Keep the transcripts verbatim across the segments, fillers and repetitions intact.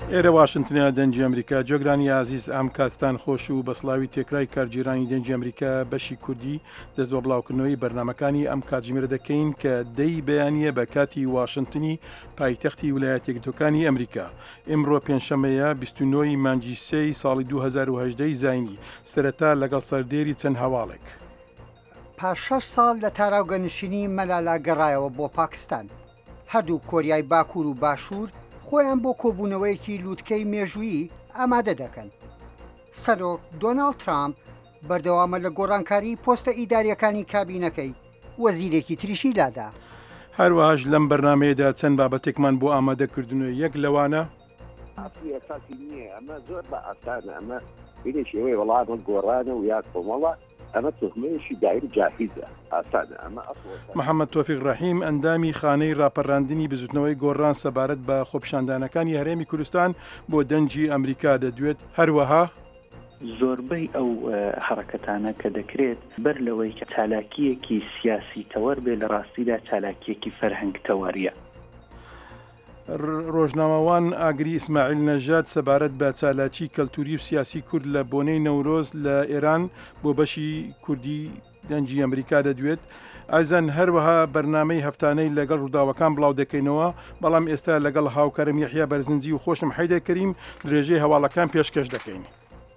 ئێرە واشنتنە دەنجی ئەمریکا جۆگرانی عزیز ئەم کاتتان خۆش و بەسڵاوی تێکرای کارگیرانی دەنجی ئەمریکا بەشی کوردی دەست بە بڵاوکردنەوەی بەرنمەکانی ئەم کاتژمێرە دەکەین کە دەی بەیانیە بە کاتی واشنتنی پایتەختی ویلایەتە یەکگرتووەکانی ئەمریکا. ئێمڕۆ پێنجشەمەیە بیست و نۆی مانگی سێی ساڵی دوو هەزار و هەژدە زاینی. سەرەتا لەگەڵ سەردێری چەند هەواڵێک. پاش شەش ساڵ لە تاراوگەنشینی مەلالا گەڕایەوە بۆ پاکستان. هەردوو کۆریای باکوور و باشوور خۆیان بۆ کۆبوونەوەیەکی لووتکەی مێژوویی ئامادە دەکەن. سەرۆک دۆناڵد ترامپ بەردەوامە لە گۆڕانکاری پۆستە ئیداریەکانی کابینەکەی وەزیرێکی تریشی لادا. هەروەهاش لەم بەرنمەیەدا چەند بابەتێکمان بۆ ئامادەکردنەوە. یەک لەوانە ئاساسی نییە، ئەمە زۆر بە ئاسانە، ئەمە بینێکەوەی وڵاتە گۆڕانە و یا کۆمەڵە، ئەمە تۆخمەیەشی دایر جاهیزە، ئاسانە. ئەمە محەممەد تۆفیق ڕەحیم ئەندامی خانەی ڕاپەڕاندنی بزوتنەوەی گۆڕان سەبارەت بە خۆپیشاندانەکانی هەرێمی کوردستان بۆ دەنجی ئەمریکا دەدوێت. هەروەها زۆربەی ئەو حرەکەتانە کە دەکرێت بەر لەوەی کە چالاکیەکی سیاسی تەوەر بێ لە ڕاستیدا چالاکیەکی فەرهەنگ تەوەریە. ڕۆژنامەوان ئاگری ئیسماعیل نەژاد سەبارەت بە چالاکی کەلتوری و سیاسی کورد لە بۆنەی نەورۆز لە ئێران بۆ بەشی کوردی دەنجی ئەمریکا دەدوێت. ئایزان هەروەها بەرنامەی هەفتانەی لەگەڵ ڕووداوەکان بڵاو دەکەینەوە، بەڵام ئێستا لەگەڵ هاوکارم یەحیا بەرزنجی و خۆشم حەیدەر کەریم درێژەی هەواڵەکان پێشکەش دەکەین.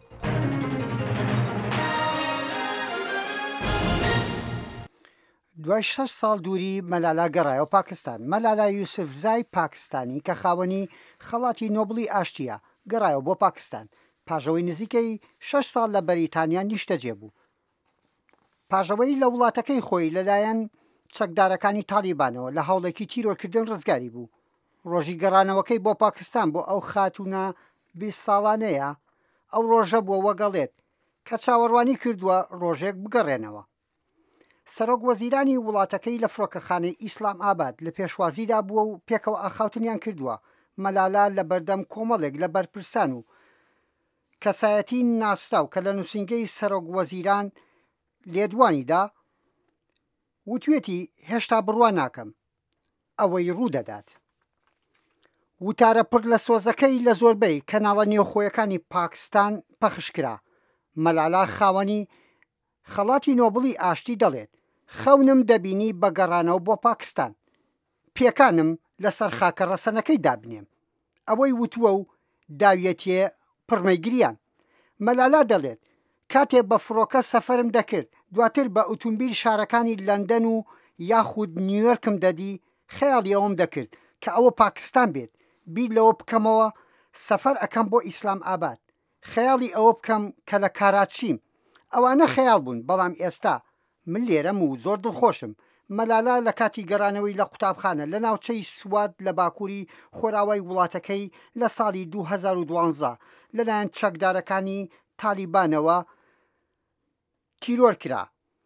دوای شەش ساڵ دووری مەلالا گەڕایەوە پاکستان. مەلالا یوسف زای پاکستانی کە خاوەنی خەڵاتی نۆبڵی ئاشتیە گەڕایەوە بۆ پاکستان پاژەوەی نزیکەی شەش ساڵ لە بەریتانیا نیشتەجێ بوو. پاژەوەی لە وڵاتەکەی خۆی لەلایەن چەکدارەکانی تالیبانەوە لە هەوڵێکی تیرۆرکردن ڕزگاری بوو. ڕۆژی گەڕانەوەکەی بۆ پاکستان بۆ ئەو خاتونە بیست ساڵانەیە ئەو ڕۆژە بووە وەگەڵێت کە چاوەڕوانی کردووە ڕۆژێک بگەڕێنەوە. سەرۆک وەزیرانی وڵاتەکەی لە فڕۆکەخانەی ئیسلام ئاباد لە پێشوازیدا بووە و پێکەوە ئاخاوتنیان کردووە مەلالا لە بەردەم کۆمەڵێک لە بەرپرسان و کەسایەتی ناسراو کە لە نووسینگەی سەرۆک وەزیران لێدوانیدا وتوێتی هێشتا بڕوا ناکەم، ئەوەی ڕوودەدات. وتارە پڕ لە سۆزەکەی لە زۆربەی کەناڵە نێوخۆیەکانی پاکستان پەخشکرا. مەلالا خاوەنی خەڵاتی نۆبڵی ئاشتی دەڵێت خەونم دەبینی بە گەڕانەوە بۆ پاکستان، پێکانم لەسەر خاکە ڕەسەنەکەی دابنێم. ئەوەی وتووە و داویەتیە پڕمەی گریان. مەلالا دەڵێت کاتێ بە فڕۆکە سەفەرم دەکرد، دواتر بە ئۆتۆمبیل شارەکانی لەندەن و یاخود نیویۆرکم دەدی، خەیاڵی ئەوم دەکرد کە ئەوە پاکستان بێت، بیر لەوە بکەمەوە سەفەر ئەەکەم بۆ ئیسلام ئاباد، خەیاڵی ئەوە بکەم کە لە کاراچیم. ئەوانە خەیاڵ بوون، بەڵام ئێستا من لێرەم و زۆر دڵخۆشم. مەلالا لە کاتی گەڕانەوەی لە قوتابخانە لە ناوچەی سوات لە باکووری خۆراوای وڵاتەکەی لە ساڵی دوو هەزار و دوانزە لەلایەن چەکدارەکانی تالیبانەوە تیرۆر کرا.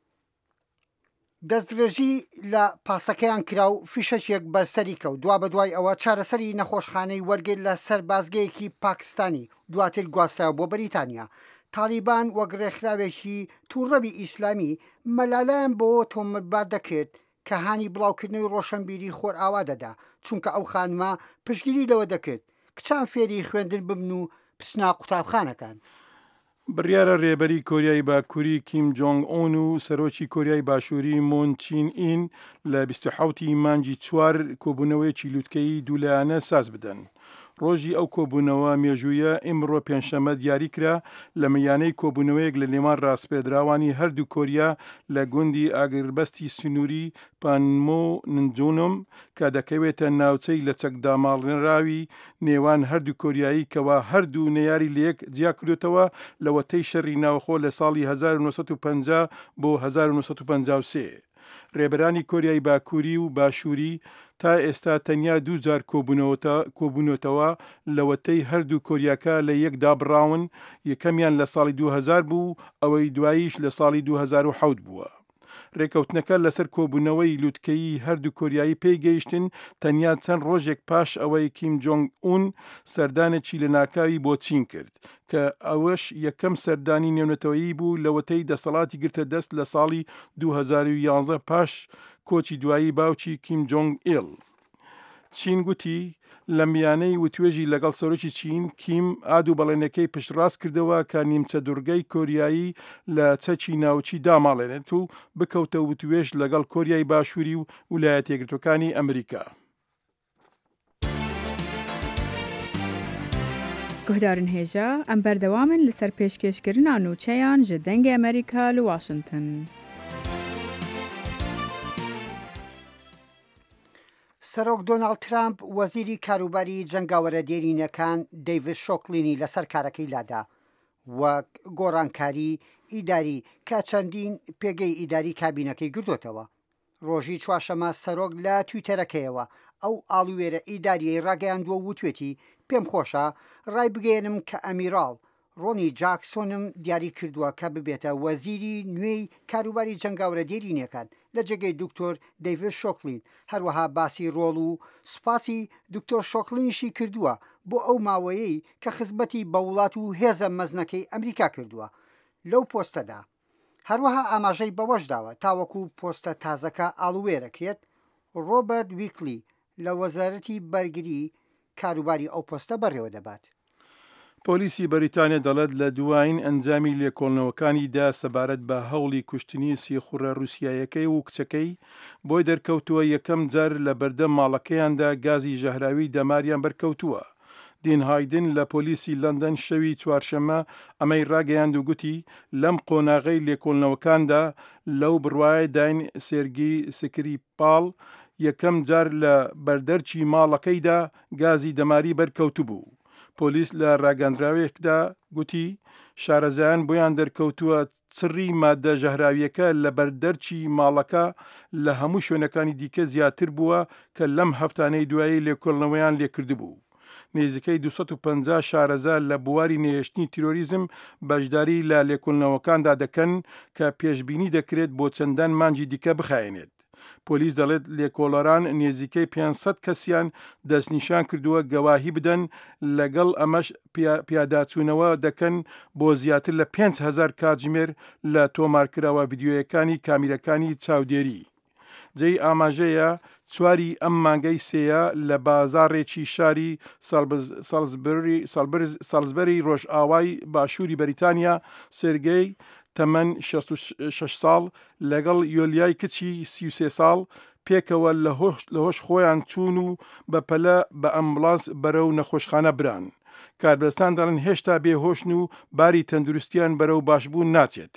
دەستدرێژی لە پاسەکەیان کرا و فیشەکێک بەرسەری کەوت. دوا بە دوای ئەوە چارەسەری نەخۆشخانەی وەرگرت لە سەر بازگەیەکی پاکستانی، دواتر گواستراوە بۆ بەریتانیا. تالیبان وەک ڕێکخراوێکی تووڕەبی ئیسلامی مەلالایان بۆ تۆمەتبار دەکرد کە هانی بڵاوکردنەوەی ڕۆشنبیری خۆر ئاوا دەدا، چونکە ئەو خانمە پشتگیری لەوە دەکرد کچان فێری خوێندن ببن و پسنا قوتابخانەکان. بڕیارە ڕێبەری کۆریای باکووری کیم جۆنگ ئۆن و سەرۆکی کۆریای باشووری مون چین ئین لە بیست و حەوتی مانگی چوار کۆبوونەوەیەکی لووتکەی دوولایانە ساز بدەن. ڕۆژی ئەو کۆبوونەوە مێژوویە ئیمڕۆ پێنجشەمە دیاری کرا لە مەیانەی کۆبوونەوەیەک لە نێوان ڕاستپێدراوانی هەردوو کۆریا لە گوندی ئاگربەستی سنووری پانمۆنجۆنم کە دەکەوێتە ناوچەی لە چەکداماڵراوی نێوان هەردوو کۆریایی کەوا هەردوو نەیاری لەیەک جیا کردوتەوە لە وەتەی شەڕی ناوخۆ لە ساڵی هەزار و نۆسەد و پەنجا بۆ هەزار و نۆسەد و پەنجا و سێ. ڕێبەرانی کۆریای باکووری و باشووری تا ئێستا تەنیا دوو جار کۆبوونەوە لە وەتەی هەردوو کۆریاکە لە یەکدا بڕاون، یەکەمیان لە ساڵی دوو هەزار بوو، ئەوەی دواییش لە ساڵی دوو هەزار و حەوت بووە. ڕێکەوتنەکە لەسەر کۆبوونەوەی لووتکەی هەردوو کۆریایی پێیگەیشتن تەنیا چەند ڕۆژێک پاش ئەوەی کیم جۆنگ ئون سەردانێکی لە ناکاوی بۆ چین کرد کە ئەوەش یەکەم سەردانی نێونەتەوەیی بوو لە وەتەی دەسەڵاتی گرتە دەست لە ساڵی دوو هەزار و یانزە پاش کۆچی دوایی باوکی کیم جۆنگ ئیل. چین گوتی لە میانەی وتوێژی لەگەڵ سەرۆکی چین کیم ئادو بەڵێنەکەی پشتڕاست کردەوە کە نیمچە دوورگەی کۆریایی لە چەکی ناوچی داماڵێنێت و بکەوتە وتوێژ لەگەڵ کۆریای باشووری و ویلایەتە یەکگرتووەکانی ئەمریکا. گوهدارن هێژە ئەم بەردەوامن لەسەر پێشکەشکردنا نوچەیان ji dengê ئەمریکا li Washington. سەرۆک دۆناڵد ترامپ وەزیری کاروباری جەنگاوەرە دێرینەکان دەیڤد شۆکلینی لەسەر کارەکەی لادا وەک گۆڕانکاری ئیداری کە چەندین پێگەی ئیداری کابینەکەی گردوتەوە. ڕۆژی چوارشەمە سەرۆک لە تویتەرەکەیەوە ئەو ئاڵوێرە ئیداریەی ڕاگەیاندووە وتوێتی پێم خۆشە ڕای بگەێنم کە ئەمیراڵ ڕۆنی جاکسۆنم دیاری کردووە کە ببێتە وەزیری نوێی کاروباری جەنگاوەرە دێرینەکان لە جێگەی دکتۆر دەیڤد شۆکلین. هەروەها باسی ڕۆڵ و سوپاسی دکتۆر شۆکلینشی کردووە بۆ ئەو ماوەیەی کە خزمەتی بە وڵات و هێزە مەزنەکەی ئەمریکا کردووە لەو پۆستەدا. هەروەها ئاماژەی بەوەش داوە تاوەکو پۆستە تازەکە ئاڵوێرەکرێت ڕۆبەرت ویکلی لە وەزارەتی بەرگری کاروباری ئەو پۆستە بەڕێوە دەبات. پۆلیسی بەریتانیا دەڵێت لە دوایین ئەنجامی لێکۆڵنەوەکانیدا سەبارەت بە هەوڵی کوشتنی سێخوڕە رووسیایەکەی و کچەکەی بۆی دەرکەوتووە یەکەم جار لە بەردەم ماڵەکەیاندا گازی ژەهراوی دەماریان بەرکەوتووە. دین هایدن لە پۆلیسی لەندەن شەوی چوارشەمە ئەمەی ڕاگەیاند و گوتی لەم قۆناغەی لێکۆڵنەوەکاندا لەو بڕوایە داین سێرگی سکریپاڵ یەکەم جار لە بەردەرچی ماڵەکەیدا گازی دەماری بەرکەوتو بوو. پۆلیس لە ڕاگەندراوێکدا گوتی شارەزایان بۆیان دەرکەوتووە چڕی مادە ژەهراویەکە لە بەردەرچی ماڵەکە لە هەموو شوێنەکانی دیکە زیاتر بووە کە لەم هەفتانەی دوایی لێکۆڵنەوەیان لێکردبوو. نێزیکەی دووسەد و پەنجا شارەزا لە بواری نێشتنی تیرۆریزم بەشداری لە لێکۆڵنەوەکاندا دەکەن کە پێشبینی دەکرێت بۆ چەندان مانجی دیکە بخایێنێت. پۆلیس دەڵێت لێکۆڵەران نێزیکەی پێنجسەد کەسیان دەستنیشان کردووە گەواهی بدەن لەگەڵ ئەمەش پیاداچوونەوە دەکەن بۆ زیاتر لە پێنج هەزار کاتژمێر لە تۆمارکراوە ڤیدیۆیەکانی کامیرەکانی چاودێری. جێی ئاماژەیە چواری ئەم مانگەی سێیە لە بازاڕێکی شاری ساڵزبەری ڕۆژئاوای باشووری بەریتانیا سێرگەی تەمەن شەست و شەش ساڵ لەگەڵ یۆلیای کچی سی و سێ ساڵ پێکەوە لە هۆش خۆیان چوون و بەپەلە بە ئەمبڵانس بەرەو نەخۆشخانە بران. کاربەستان دەڵێن هێشتا بێهۆشن و باری تەندروستیان بەرەو باشبوون ناچێت.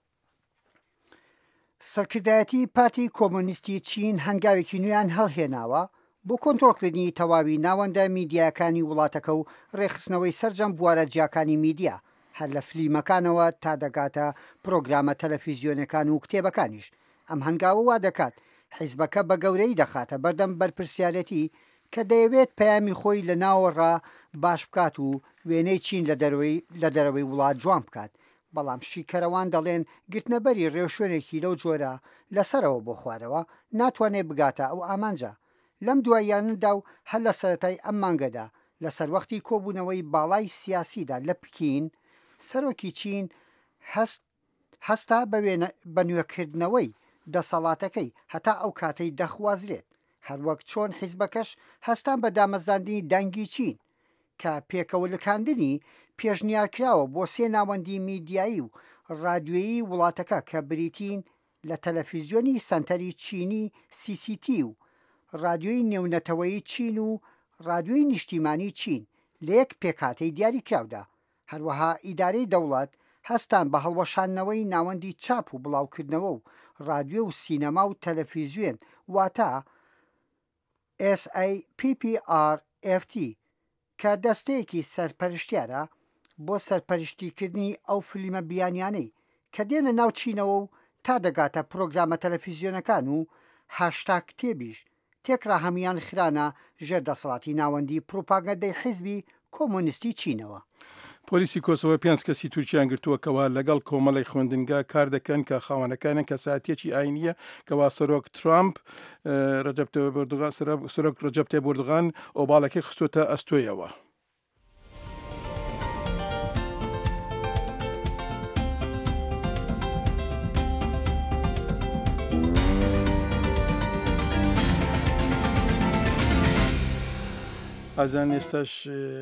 سەرکردایەتی پارتی کۆمۆنیستی چین هەنگاوێکی نوێیان هەڵهێناوە بۆ کۆنتڕۆڵکردنی تەواوی ناوەندە میدیاکانی وڵاتەکە و ڕێخستنەوەی سەرجەم بوارە جیاکانی میدیا هەر لە فلیمەکانەوە تا دەگاتە پرۆگرامە تەلەڤیزیۆنەکان و کتێبەکانیش. ئەم هەنگاوە وا دەکات حیزبەکە بە گەورەی دەخاتە بەردەم بەرپرسیارەتی کە دەیەوێت پەیامی خۆی لە ناوەڕا باش بکات و وێنەی چین لە دەرەوەی وڵات جوان بکات. بەڵام شیکەرەوان دەڵێن گرتنەبەری ڕێوشوێنێکی لەو جۆرە لەسەرەوە بۆ خوارەوە ناتوانێت بگاتە ئەو ئامانجە. لەم دواییاندا و هەر لە سەرەتای ئەم مانگەدا لەسەر وەختی کۆبوونەوەی باڵای سیاسیدا لە پکین سەرۆکی چین هەستا بە نوێکردنەوەی دەسەڵاتەکەی هەتا ئەو کاتەی دەخوازرێت، هەروەک چۆن حیزبەکەش هەستان بە دامەزاندنی دەنگی چین کە پێکەوەلکاندنی پێشنیارکراوە بۆ سێ ناوەندی میدیایی و ڕادیۆیی وڵاتەکە کە بریتین لە تەلەڤیزیۆنی سەنتەری چینی سی سی تی و ڕادیۆی نێونەتەوەی چین و ڕادیۆی نیشتیمانی چین لە یەک پێکهاتەی دیاری کراودا. هەروەها ئیدارەی دەوڵەت هەستان بە هەڵوەشاندنەوەی ناوەندی چاپ و بڵاوکردنەوە و ڕادیۆ و سینەما و تەلەڤیزیۆن واتە ئێس ئەی پی پی ئار ئێف تی کە دەستەیەکی سەرپەرشتیارە بۆ سەرپەرشتیکردنی ئەو فلیمە بیانیانەی کە دێنە ناو چینەوە و تا دەگاتە پرۆگرامە تەلەڤیزیۆنەکان و هاشتا کتێبیش تێکرا هەمیان خرانە ژێر دەسەڵاتی ناوەندی پروپاگەندەی حیزبی کۆمۆنیستی چینەوە. پۆلیسی کۆسۆڤە پێنج کەسی تورکیان گرتووەکەوە لەگەڵ کۆمەڵی خوێندنگا کار دەکەن کە خاوەنەکانن کە ساتیەکی ئاینیە کەوا سەرۆک ترامپ سەرۆک ڕەجەب تەیب ئەردۆغان ئۆباڵەکەی خستۆتە ئەستۆیەوە. ئازان ئێستاش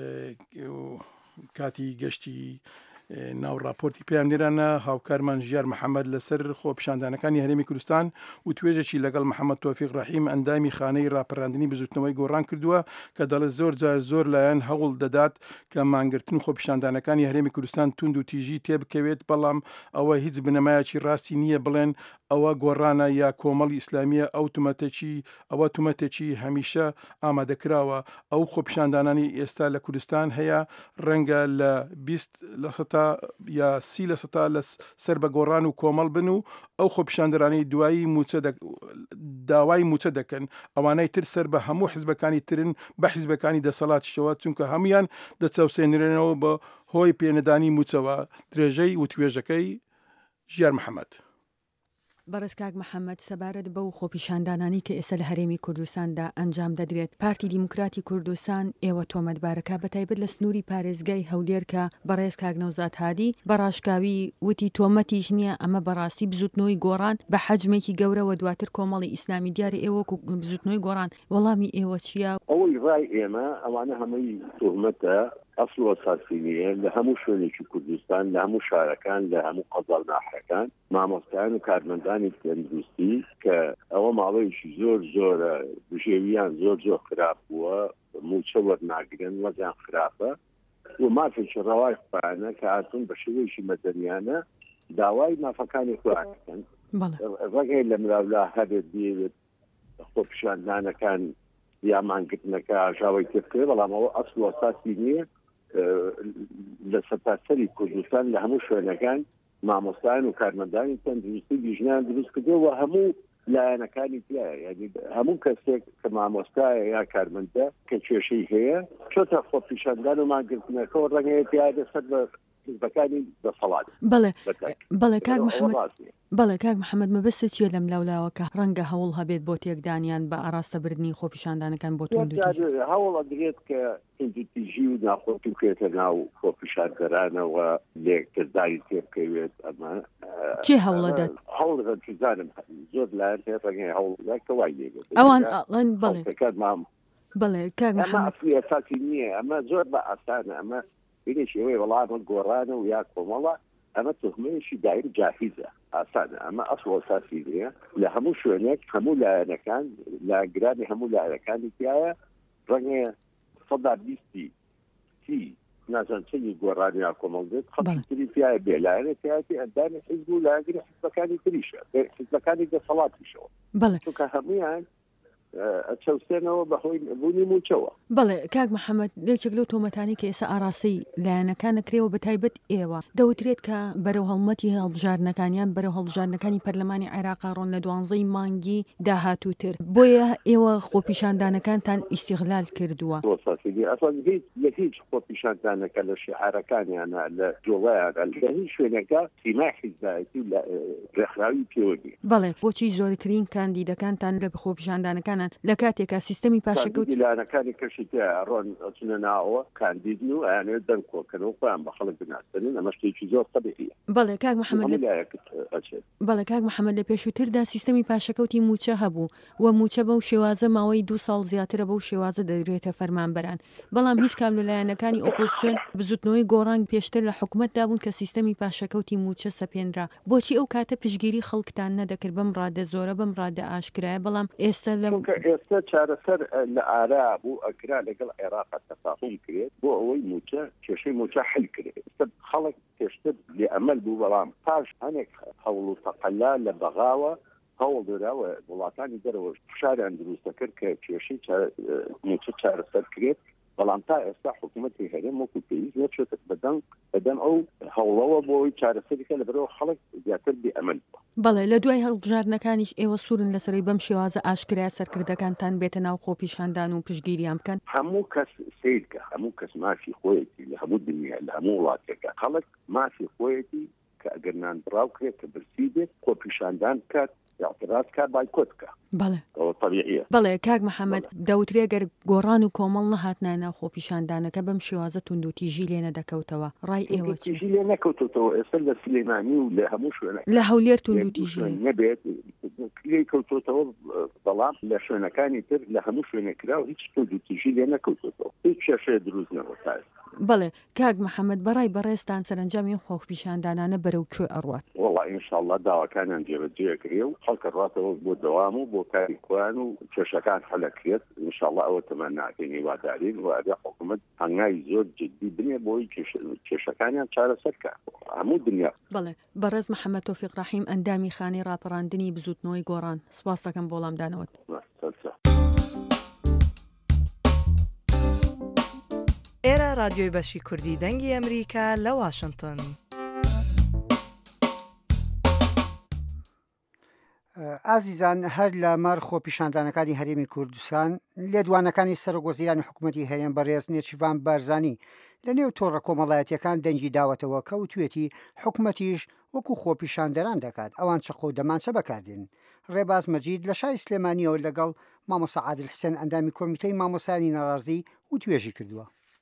کاتی گەشتی ناو راپۆرتی پامنێرانە هاوکارمان ژیار محەممەد لەسەر خۆپیشاندانەکانی هەرێمی کوردستان و توێژێکی لەگەڵ محەممەد تۆفیق ڕەحیم ئەندامی خانەی ڕاپەڕاندنی بزوتنەوەی گۆڕان کردووە کە دەڵێت زۆر جار زۆر لایەن هەوڵ دەدات کە مانگرتن و خۆپیشاندانەکانی هەرێمی کوردستان تونند و تیژی تێبکەوێت بەڵام ئەوە هیچ بنەمایەکی ڕاستی نییە بڵێن ئەوە گۆڕانە یا کۆمەڵی ئیسلامیە ئەو تومەتێکی ئەوە تومەتێکی هەمیشە ئامادەکراوە ئەو خۆپیشاندانانی ئێستا لە کوردستان هەیە ڕەنگە لە بیست لە سەتا یا سی لە سەتا لە سەر بە گۆڕان و کۆمەڵ بن و ئەو خۆپیشاندەرانی دوایی موچە داوای موچە دەکەن ئەوانەی تر سەر بە هەموو حیزبەکانی ترن بە حیزبەکانی دەسەڵاتیشەوە چونکە هەمویان دەچەوسێنرێنەوە بە هۆی پێنەدانی موچەوە درێژەی و توێژەکەی ژیار محەممەد. بەڕێز کاک محەممەد سەبارەت بەو خۆپیشاندانانی کە ئێستا لە هەرێمی کوردستاندا ئەنجام دەدرێت پارتی دیموکراتی کوردستان ئێوە تۆمەتبارەکە بەتایبەت لە سنووری پارێزگای هەولێر کە بەڕێز کاک نەوزاد هادی بەڕاشکاوی وتی تۆمەتیش نییە ئەمە بەڕاستی بزوتنەوەی گۆڕان بە حەجمێکی گەورەوە دواتر کۆمەڵی ئیسلامی دیارە ئێوە بزوتنەوەی گۆڕان وەڵامی ئێوە چییە؟ ئەوەی ڕای ئێمە ئەوانە هەمووی تۆمەتە ئەسڵ ئەساسیە لە هەموو شوێنێکی کوردستان لە هەموو شارەکان لە هەموو قەزاڵ ناحەکان مامۆستایان و کارمەندانی تەندروستی کە ئەوە ماڵەیەکی زۆر زۆرە بژێویان زۆر زۆر خراپ بووە موچە وەرناگرن وەزیان خراپە و مافێکی ڕەوای خۆیانە کە هاتوون بە شێوەیەکی مەدەنیانە داوای مافەکانی خۆیانەکەن ڕەگەی لە مراولا هەبێت بێت خۆپیشاندانەکان یا مانگرتنەکە ئاژاوی تێبکرێ بەڵام ئەوە ئەسڵ ئەساسی نییە لە سەتاسەری کوردستان لە هەموو شوێنەکان مامۆستایان و کارمەندانی تەندروستی دیژنیان دروست کردەوە هەموو لایەنەکانی تایە یعنی هەموو کەسێک کە مامۆستایە یا کارمەندە کە کێشەی هەیە چۆتە خۆپیشاندان و مانگرتنەکەەوە ڕەنگەیە تایە سەر بە حیزبەکانی دەسەڵات. بەڵێ بەڵێ کاک محەممەد بەڵێ کاک محەممەد مەبەستە چیە لەم لاولاوە کە ڕەنگە هەوڵ هەبێت بۆ تێکدانیان بە ئاراستەبردننی خۆپیشاندانەکان بۆ هەوڵ ئەدرێت کە تیژی و ناخۆتی بکرێتە ناو خۆپیشاندەرانەوە لێکرداری تێبکەوێت ئەمە چی هەوڵەدات هەوڵزانم زۆر لایەن ڕەنگەی هەوڵ کە وای لێگەێت ئەوان بڵێ بڵێ کاک محەممەد ئەساسی نییە ئەمە زۆر بە ئاسانە ئەمە بینێشەوەی وەڵامە گۆڕانە و یا کۆمەڵە ئەمە تۆهمەیەکی دایر جاهیزە ئاسانە ئەمە ئەسڵ ئەساسی نییە لە هەموو شوێنێک هەموو لایەنەکان لاگرانی هەموو لایەنەکانی تایە ڕەنگە سەدا بیستی تی نازان چەندی گۆڕانی یا کۆمەڵ دێت خەڵکی تایە بێ لایەنە تایەتی ئەندامی حیزب و لایەنگری حیزبەکانی تریشە حیزبەکانی دەسەڵاتیشەوە چونکە هەمویان چەوسێنەوە بەهۆی بوونی موچەوە. بەڵێ کاک محەممەد لێکێک لەو تۆمەتانی کە ئێستا ئاراسی لایەنەکان نەکرێەوە بە تایبەت ئێوە دەوترێت کە بەرەو هەڵمەتی هەڵبژاردنەکانیان بەرەو هەڵبژاردنەکانی پەرلەمانی عێراقا ڕۆن لە دوانزەی مانگی داهاتووتر بۆیە ئێوە خۆپیشاندانەکانتان ئیستیغلال کردووە. لە هیچ خۆپیشاندانەکە لە شعارەکانیانە لە جۆڵایان لە هیچ شوێنەکە سیما حیزبایەتی و ڕێکخراوی پێوەگی. بڵێ بۆچی زۆرترین کاندیدەکانتان لە خۆپیشاندانەکان لە کاتێکا سیستەمی پاشەکەوت لایەنەکانی کەشی ڕۆن ئەچونە ناوەوە کاندیدن و ئەیانێت دەرکۆکەنەوە خۆیان بە خەڵک بناسنن ئەمە شتێکی زۆر طبیعیە. بەڵێ کاک محەممەد بەڵێ کاک محەممەد لە پێشووتردا سیستەمی پاشەکەوتی موچە هەبوو و موچە بەو شێوازە ماوەی دو ساڵ زیاترە بەو شێوازە دەدرێتە فەرمانبەران بەڵام هیچ کام لە لایەنەکانی ئۆپۆزیسیۆن بزوتنەوەی گۆڕان پێشتر لە حکوومەتدا بوون کە سیستەمی پاشەکەوتی موچە سەپێنرا بۆچی ئەو کاتە پشگیری خەڵکتان نەدەکرد بەم ڕادە زۆرە بەم ڕادە ئاشکرایە بەڵام ئێستا لە ئێستا چارەسەر لە ئارا بوو ئەکرا لەگەڵ عێراق تەفاهم کرێت بۆ ئەوەی موچە کێشەی موچە حل کرێت خەڵک پێشتر لێ ئەمەل بوو بەڵام پاش هەنێک هەوڵ و تەقەلا لە بەغاوە هەوڵ دراوە وڵاتانی دەرەوە فشاریان دروستە کرد کە کێشەی موچە چارەسەر کرێت بەڵام تا ئێستا حکوومەتی هەرێم وەکو پێویست نەچێتە بەدەم بەدەم ئەو هەوڵەوە بۆی چارەسەریکە لەبەرەوە خەڵک زیاتر بێئەمەل بەڵێ لە دوای هەڵبژاردنەکانیش ئێوە سوورن لەسەری بەم شێوازە ئاشکرای سەرکردەکانتان بێتە ناو خۆپیشاندان و پشگیریان بکەن هەموو کەس سیرکە هەموو کەس مافی خۆیەتی لە هەموو دنیا لە هەموو وڵاتێکە خەڵک مافی خۆیەتی کە ئەگەر نان بڕاو کرێت کە برسی بێت خۆپیشاندان بکات اعتراض کار بایکۆت بکە. بەڵێ ئەوە طبیعیە. بەڵێ کاک محەممەد دەوترێ گەر گۆڕان و کۆمەڵ نەهاتنانە خۆپیشاندانەکە بەم شێوازە تونند و تیژی لێ نەدەکەوتەوە ڕای ئێوە تیژی لێ نەکەوتەوە ئێستا لە سلێمانی و لە هەموو شوێنە لە هەولێر تونند و تیژی نەبێت لێ کەوتۆتەوە، بەڵام لە شوێنەکانی تر لە هەموو شوێنەکرا و هیچ تونند و تیژی لێ نەکەوتەوە، هیچ کێشەیە دروست نەبووە تا ئێستا. بەڵێ کاک محەممەد بەڕای بەڕێستان سەرنجامی خۆپیشاندانانە بەرەو کوێ ئەڕوات؟ وڵا ئینشاءڵڵا داواکانیان جێبەجێکرێ و خەڵکە ڕاتەوە بۆ دەوام و بۆ کاری کوان و کێشەکان حەلەکرێت. ئینشاءڵڵا ئەوە تەمان ناکەین هیوادارین و ئەبێ حکوومەت هەنگاوی زۆر جددی بنێ بۆی کێشەکانیان چارەسەر بکات هەموو دنیا. بەڵێ بەڕێز محەممەد تۆفیق ڕەحیم ئەندامی خانی ڕاپەڕاندنی بزوتنەوەی گۆڕان، سپاس دەکەم بۆ وەڵامدانەوەت. ئێرە رادیۆی بەشی کوردی دەنگی ئەمریکا لە واشنگتن. ئازیزان، هەر لە مەر خۆپیشاندانەکانی هەرێمی کوردستان لێدوانەکانی سەرۆکوەزیرانی حکوومەتی هەرێم بەڕێز نێچیروان بارزانی لە نێو تۆڕە کۆمەڵایەتیەکان دەنگی داوەتەوە کە وتوێتی حکوومەتیش وەکو خۆپیشاندەران دەکات، ئەوان چەقۆ و دەمانچە بەکاردێن. ڕێباز مەجید لە شاری سلێمانیەوە لەگەڵ مامۆستا عادل حسێن ئەندامی کۆمیتەی مامۆسایانی ناڕازی و توێژی کردووە.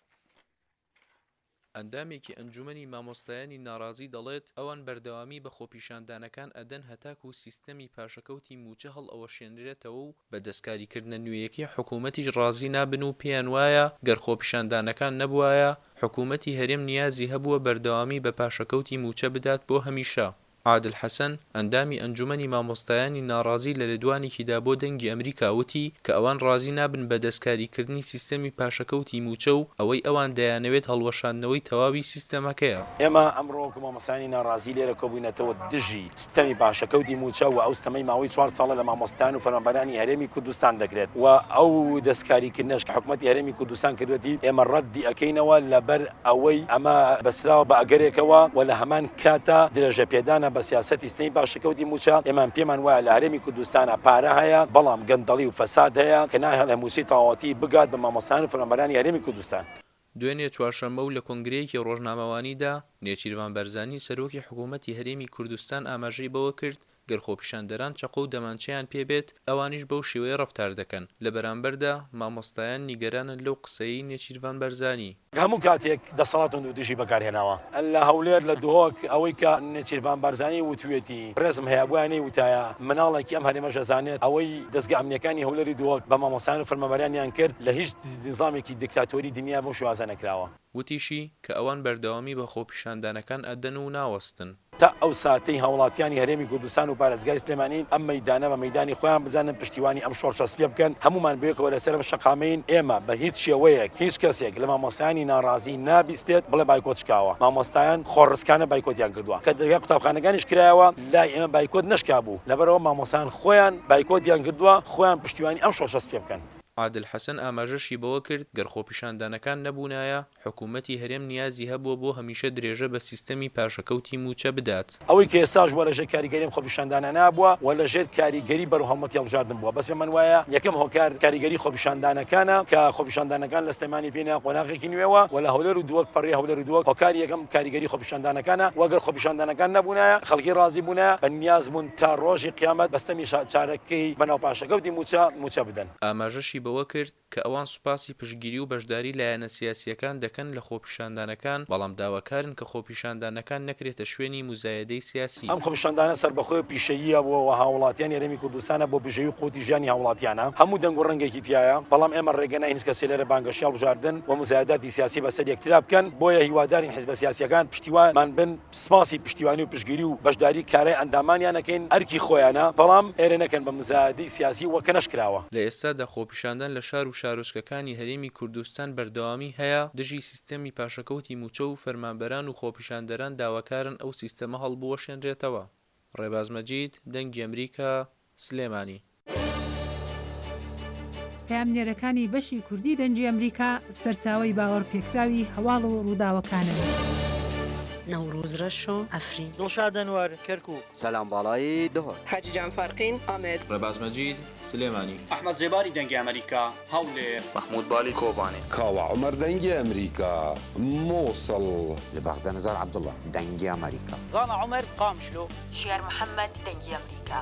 ئەندامێکی ئەنجومەنی مامۆستایانی ناڕازی دەڵێت ئەوان بەردەوامی بە خۆپیشاندانەکان ئەدەن هەتاک و سیستەمی پاشەکەوتی موچە هەڵ ئەوەشێنرێتەوە و بە دەستکاریکردنە نوێیەکی حکوومەتیش ڕازی نابن و پێیان وایە گەر خۆپیشاندانەکان نەبوایە حکوومەتی هەرێم نیازی هەبووە بەردەوامی بە پاشەکەوتی موچە بدات بۆ هەمیشە. عادل حەسەن ئەندامی ئەنجومەنی مامۆستایانی ناڕازی لە لێدوانێکیدا بۆ دەنگی ئەمریکا وتی کە ئەوان ڕازی نابن بە دەستکاریکردنی سیستەمی پاشەکەوتی موچە و ئەوەی ئەوان دەیانەوێت هەڵوەشاندنەوەی تەواوی سیستەمەکەیە. ئێمە ئەمڕۆ مامۆستایانی ناڕازی لێرە کۆبوونەتەوە دژی سیستەمی پاشەکەوتی موچە و ئەو سیستەمەی ماوەی چوار ساڵە لە مامۆستایان و فەرمانبەرانی هەرێمی کوردستان دەکرێت و ئەو دەستکاریکردنەش کە حکوومەتی هەرێمی کوردستان کردوەتی ئێمە ڕەدی ئەکەینەوە لەبەر ئەوەی ئەمە بەسراوە بە ئەگەرێکەوە و لە هەمان کاتە درێژە پێدانە بە سیاسەتی سیستەمی پاشەکەوتی موچە ئێمان پێمان وایە لە هەرێمی کوردستانە پارە هەیە، بەڵام گەندەڵی و فەساد هەیە کە ناهێڵ لە موچەی تەواوەتی بگات بە مامۆستایان و فەرمانبەرانی هەرێمی کوردستان. دوێنێ چوارشەممە و لە کۆنگرەیەکی ڕۆژنامەوانیدا نێچیروان بەرزانی سەرۆکی حکوومەتی هەرێمی کوردستان ئاماژەی بەوە کرد گەر خۆپیشاندەران چەقۆ و دەمانچەیان پێبێت ئەوانیش بەو شێوەیە ڕەفتار دەکەن. لە بەرامبەردا مامۆستایان نیگەرانن لەو قسەی نێچیروان بەرزانی. هەموو کاتێک دەسەڵات و دژی بەکارهێناوە لە هەولێر لە دۆک ئەوەی کە نێچیروان بەرزانی وتوێتی ڕێزم هەیە بووانەی وتایە مناڵێکی ئەم هەرێمە ژەزانێت ئەوەی دەستگا ئەمنیەکانی هەولێری دۆک بە مامۆستایان و فەرمانبەرانیان کرد لە هیچ نظامێکی دیکتاتۆری دنیا بۆ شوازە نەکراوە. وتیشی کە ئەوان بەردەوامی بە خۆپیشاندانەکان ئەدەن و ناوەستن. تا ئەو ساتەی هاوڵاتیانی هەرێمی کوردستان و پارێزگای سلێمانی ئەم مەیدانە بە مەیدانی خۆیان بزانن پشتیوانی ئەم شۆڕشە سپێ بکەن، هەمومان بەیەکەوە لەسەر شەقامەین. ئێمە بە هیچ شێوەیەک هیچ کەسێک لە مامۆستایانی ناڕازی نابیستێت بڵێ بایکۆت شکاوە. مامۆستایان خۆڕسکانە بایکۆتیان کردووە کە دەرگای قوتابخانەکانیش کرایەوە لای ئێمە بایکۆت نشکا بوو، لەبەرەوە مامۆستایان خۆیان بایکۆتیان کردووە خۆیان پشتیوانی ئەم شۆڕشە سپێ بکەن. عادل حەسەن ئاماژەشی بەوە کرد گەر خۆپیشاندانەکان نەبوونایە حکوومەتی هەرێم نیازی هەبووە بۆ هەمیشە درێژە بە سیستەمی پاشەکەوتی موچە بدات. ئەوەی کە ئێستاش وە لەژێر کاریگەریم خۆپیشاندانە نابووە و لەژێر کاریگەری بەروهەڵمەتی هەڵبژاردن بووە. بەس پێمان وایە یەکەم هۆکار کاریگەری خۆپیشاندانەکانە کە خۆپیشاندانەکان لە سلێمانی پێنە قۆناغێکی نوێوە و لە هەولێر و دووەک پەڕی هەولێر و دووەک هۆکاری یەکەم کاریگەری خۆپیشاندانەکانە وەگەر خۆپیشاندانەکان نەبوونایە خەڵکی ڕازی بوونە بە نیاز بوون تا ڕۆژی قیامەت بەستەمی چارەکەی بەناو پاشەکەوتی موچە موچە بدەن. ئاماژەشی بەوە کرد کە ئەوان سوپاسی پشتگیری و بەشداری لایەنە سیاسیەکان دەکەن لە خۆپیشاندانەکان، بەڵام داواکارن کە خۆپیشاندانەکان نەکرێتە شوێنی مزایەدەی سیاسی. ئەم خۆپیشاندانە سەربەخۆی پیشەییە بۆ هاوڵاتیان هەرێمی کوردستانە بۆ بژێوی قوتی ژیانی هاوڵاتیانە، هەموو دەنگ و ڕەنگێکی تایە، بەڵام ئێمە ڕێگەنای هیچ کەسێ لێرە بانگەشیاڵ بژاردن و مزایەداتی سیاسی بەسەر یەکترا بکەن. بۆیە هیوادارین حیزبە سیاسیەکان پشتیوانمان بن سپاسی پشتیوانی و پشتگیری و بەشداری کارەی ئەندامانیان نەکەین ئەرکی خۆیانە، بەڵام ئێرە نەکەن بە مزایەدەی سیاسی وەکە نەشکراوە. لە ئێستادا خۆپیشاندان لە شار و شارۆچکەکانی هەرێمی کوردستان بەردەوامی هەیە دژی سیستەمی پاشەکەوتی موچە و فەرمانبەران و خۆپیشاندەران داواکارن ئەو سیستەمە هەڵبوەشێنرێتەوە. ڕێباز مەجید دەنگی ئەمریکا سلێمانی. پامنێرەکانی بەشی کوردی دەنگی ئەمریکا سەرچاوەی باوەڕپێکراوی هەواڵ و ڕووداوەکانن. نوروز رشو افرین دڵشاد ئەنوەر کەرکووک سەلام باڵایی دهۆر حاجی جان فەرقین ئامێد ڕێباز مەجید سلێمانی ئەحمەد زێباری دەنگی ئەمریکا هەولێر محمود بالی کۆبانێ کاوە عومەر دەنگی ئەمریکا مووسڵ لە بەغدە نەزار عەبدوڵڵا دەنگی ئەمریکا زانا عومەر قامشلۆ شێر محەممەد دەنگی ئەمریکا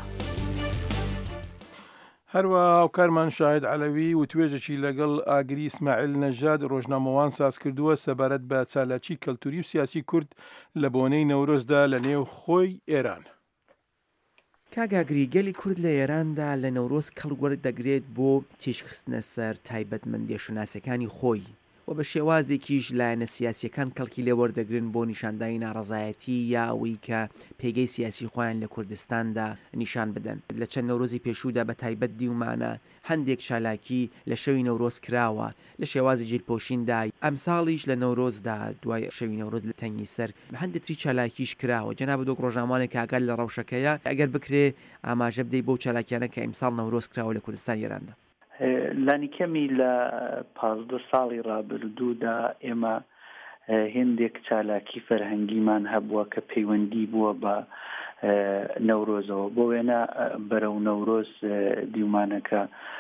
هەروە هاوکارمان شاهد عەلەوی و توێژێکی لەگەڵ ئاگری ئیسماعیل نەژاد ڕۆژنامەوان ساز کردووە سەبارەت بە چالاکی کەلتوری و سیاسی کورد لە بۆنەی نەورۆزدا لە نێو خۆی ئێران. کاگاگری گەلی کورد لە ئێراندا لە نەورۆز کەڵگوەر دەگرێت بۆ تیشخستنە سەر تایبەتمەندیە شوناسەکانی خۆی و بە شێوازێکیش لایەنە سیاسیەکان کەڵکی لێ وەردەگرن بۆ نیشاندانی ناڕەزایەتی یا ئەوەی کە پێگەی سیاسی خۆیان لە کوردستاندا نیشان بدەن. لە چەند نەورۆزی پێشوودا بە تایبەت دیومانە هەندێک چالاکی لە شەوی نەورۆز کراوە لە شێوازی جیلپۆشیندا. ئەم ساڵیش لە نەورۆزدا دوای شەوی نەورۆز لە تەنگی سەر هەندێکی چالاکیش کراوە. جەناب دۆک ڕۆژنامەیەک کاگال لە ڕەوشەکەیە ئەگەر بکرێ ئاماژە بدەیت بۆ چالاکیانە کە ئەمساڵ نەورۆز کراوە لە کوردستان ئێراندا. لانی کەمی لە پازدە ساڵی ڕابردوودا ئێمە هێندێک چالاکی فەرهەنگیمان هەبووە کە پەیوەندی بووە بە نەورۆزەوە بۆ وێنە بەرەو نەورۆز دیومانەکە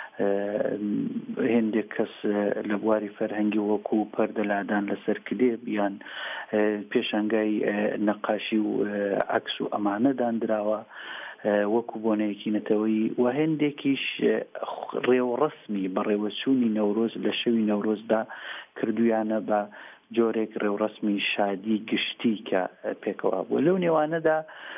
هێندێک کەس لە بواری فەرهەنگی وەکو پەردەلادان لەسەر کتێب یان پێشانگای نەقاشی و عەکس و ئەمانەدان دراوە وەکو بۆنەیەکی نەتەوەی و هێندێکیش ڕێوەڕەسمی بە ڕێوەچوونی نەورۆز لە شەوی نەورۆزدا کردویانە بە جۆرێک ڕێوەڕەسمی شادی گشتی کە پێکەوە بووە. لەو نێوانەدا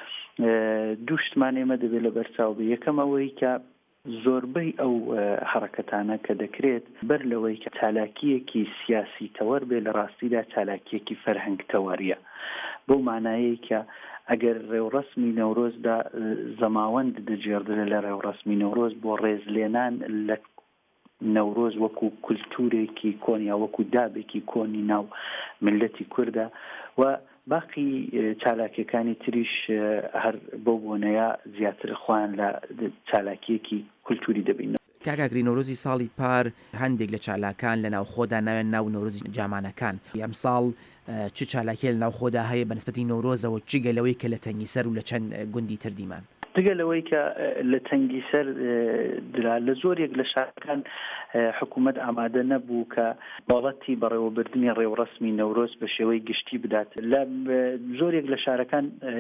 دوو شتمان ئێمە دەبێت لە بەرچاو بێ. یەکەم ئەوەی کە زۆربەی ئەو حرەکەتانە کە دەکرێت بەر لەوەی کە چالاکیەکی سیاسی تەوەر بێ لە ڕاستیدا چالاکیەکی فەرهەنگ تەوەریە بۆ مانایەی کە ئەگەر ڕێوڕەسمی نەورۆزدا زەماوەند دەجێڕدرێ لە ڕێوڕەسمی نەورۆز بۆ ڕێزلێنان لە نەورۆز وەکو کولتورێکی کۆن یا وەکو دابێکی کۆنی ناو ملەتی کووردە و باقی چالاکیەکانی تریش هەر بۆ بۆنەیە زیاتر خوان لە چالاکیەکی کولتوری دەبین. کاگاگری نەورۆزی ساڵی پار هەندێک لە چالاکان لە ناو خۆدا ناوێن ناو نەورۆزی جامانەکان. ئەم ساڵ چ چالاکی لە ناو خۆدا هەیە بەنسبەتی نەورۆزەوە چگەلەوەی کە لە تەنگی سەر و لە چەند گوندی تر دیمان دگەلەوەی کە لە تەنگی سەر درا لە زۆرێک لە شارەکان حکوومەت ئامادە نەبوو کە باڵەتی بەڕێوەبردننی ڕێوڕەسمی نەورۆز بە شێوەی گشتی بدات. لە زۆرێک لە شارەکان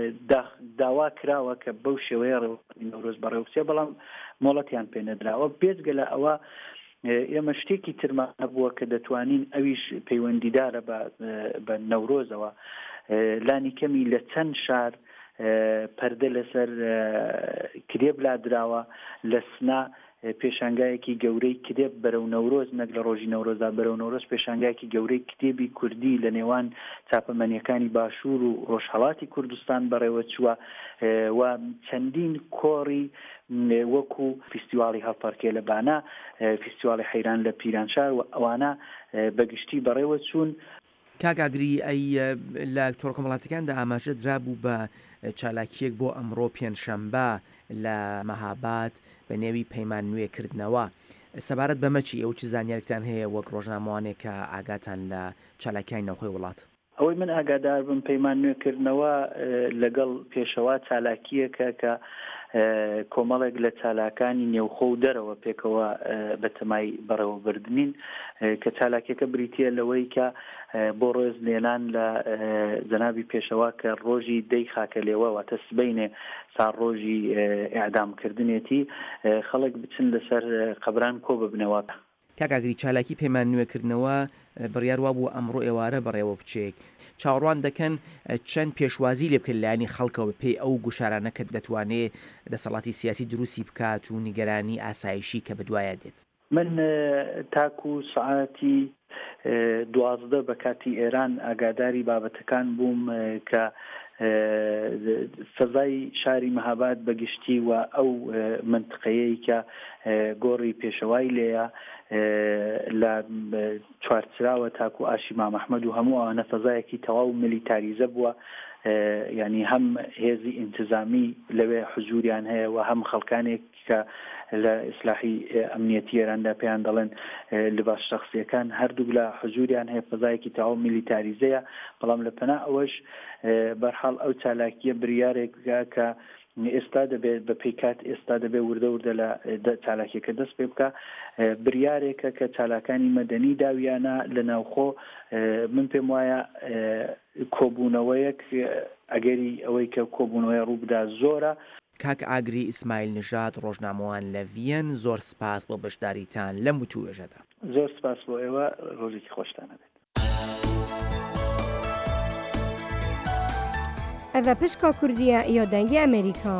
داوا کراوە کە بەو شێوەیە ڕێوەبردننی نەورۆز بەڕێوەچێ بەڵام مۆڵەتیان پێ نەدراوە. بێجگە لە ئەوە ئێمە شتێکی ترمان هەبووە کە دەتوانین ئەویش پەیوەندیدارە بە نەورۆزەوە. لانی کەمی لە چەند شار پەردە لەسەر کتێب لادراوە لە سنا پێشانگایەکی گەورەی کتێب بەرەو نەورۆز نەک لە ڕۆژی نەورۆزدا بەرەو نەورۆز پێشانگایەکی گەورەی کتێبی کوردی لە نێوان چاپەمەنیەکانی باشوور و ڕۆژهەڵاتی کوردستان بەڕێوە چووە و چەندین کۆڕی وەکو فیستیواڵی هەڵپەرکێ لە بانا، فیستیواڵی حەیران لە پیرانشار و ئەوانە بەگشتی بەڕێوە چوون. کاگاگری ئەی لە تۆڕکۆمەڵاتەکاندا ئاماژە درابوو بە چالاکیەک بۆ ئەمڕۆ پێنجشەمبە لە مەهاباد بە نێوی پەیمان نوێکردنەوە. سەبارەت بەمەچی ئەو چ زانیارتان هەیە وەک ڕۆژنامەوانێک کە ئاگاتان لە چالاکیانی ناوخۆی وڵات؟ ئەوەی من ئاگادار بم پەیمان نوێکردنەوە لەگەڵ پێشەوا چالاکیەکە کە کۆمەڵێک لە چالاکانی نێوخۆ و دەرەوە پێکەوە بەتەمای بەڕێوەبردنین کە چالاکیەکە بریتە لەوەی کە بۆ ڕۆژ لێنان لە جەنابی پێشەوا کە ڕۆژی دەی خاکە لێوە واتە سبەینێ سا ڕۆژی ئیعدامکردنێتی خەڵک بچن لەسەر قەبران کۆ ببنەوە. کاگاگری چالاکی پەیمان نوێکردنەوە بڕیاروا بوو ئەمڕۆ ئێوارە بەڕێوە بچێک. چاوەڕوان دەکەن چەند پێشوازی لێ بکرد لایانی خەڵکەوە پێی ئەو گوشارانە کە دەتوانێت دەسەڵاتی سیاسی دروستی بکات و نیگەرانی ئاسایشی کە بەدوایە دێت. من تاکو سعاتی دوازدە بە کاتی ئێران ئاگاداری بابەتەکان بووم کە فەزای شاری مەهاباد بەگشتی و ئەو منطقەیەی کە گۆڕی پێشەوای لێیە لە چوارچراوە تاکو ئاشی مام ئەحمەد و هەموو ئەوانە فەزایەکی تەواو ملیتاریزە بووە، ینی هەم هێزی ئینتزامی لەوێ حزوریان هەیە و هەم خەڵکانێک کە لە ئیسلاحی ئەمنیەتی ئێراندا پێیان دەڵێن لەباس شەخسیەکان هەردوو لە حزوریان هەیە، فەزایەکی تەواو ملیتاریزەیە. بەڵام لە پەنا ئەوەش بەرحاڵ ئەو چالاکیە بریارێکە کە ئێستا دەبێت بە پێیکات ئێستا دەبێت وردە وردە لە چالاکیەکە دەست پێ بکە، بریارێکە کە چالاکانی مەدەنی داویانە لە ناوخۆ من پێم وایە کۆبوونەوەیەک ئەگەری ئەوەی کە کۆبوونەوەی ڕووبدا زۆرە. کاک ئاگری ئیسماعیل نژاد ڕۆژنامەوان لە ڤین، زۆر سپاس بۆ بەشداریتان لەم وتووێژەدا. زۆر سپاس بۆ ئێوە، ڕۆژێکی خۆشتانە بێت. ئەڤە پشکا کوردیە یا دەنگی ئەمریکا.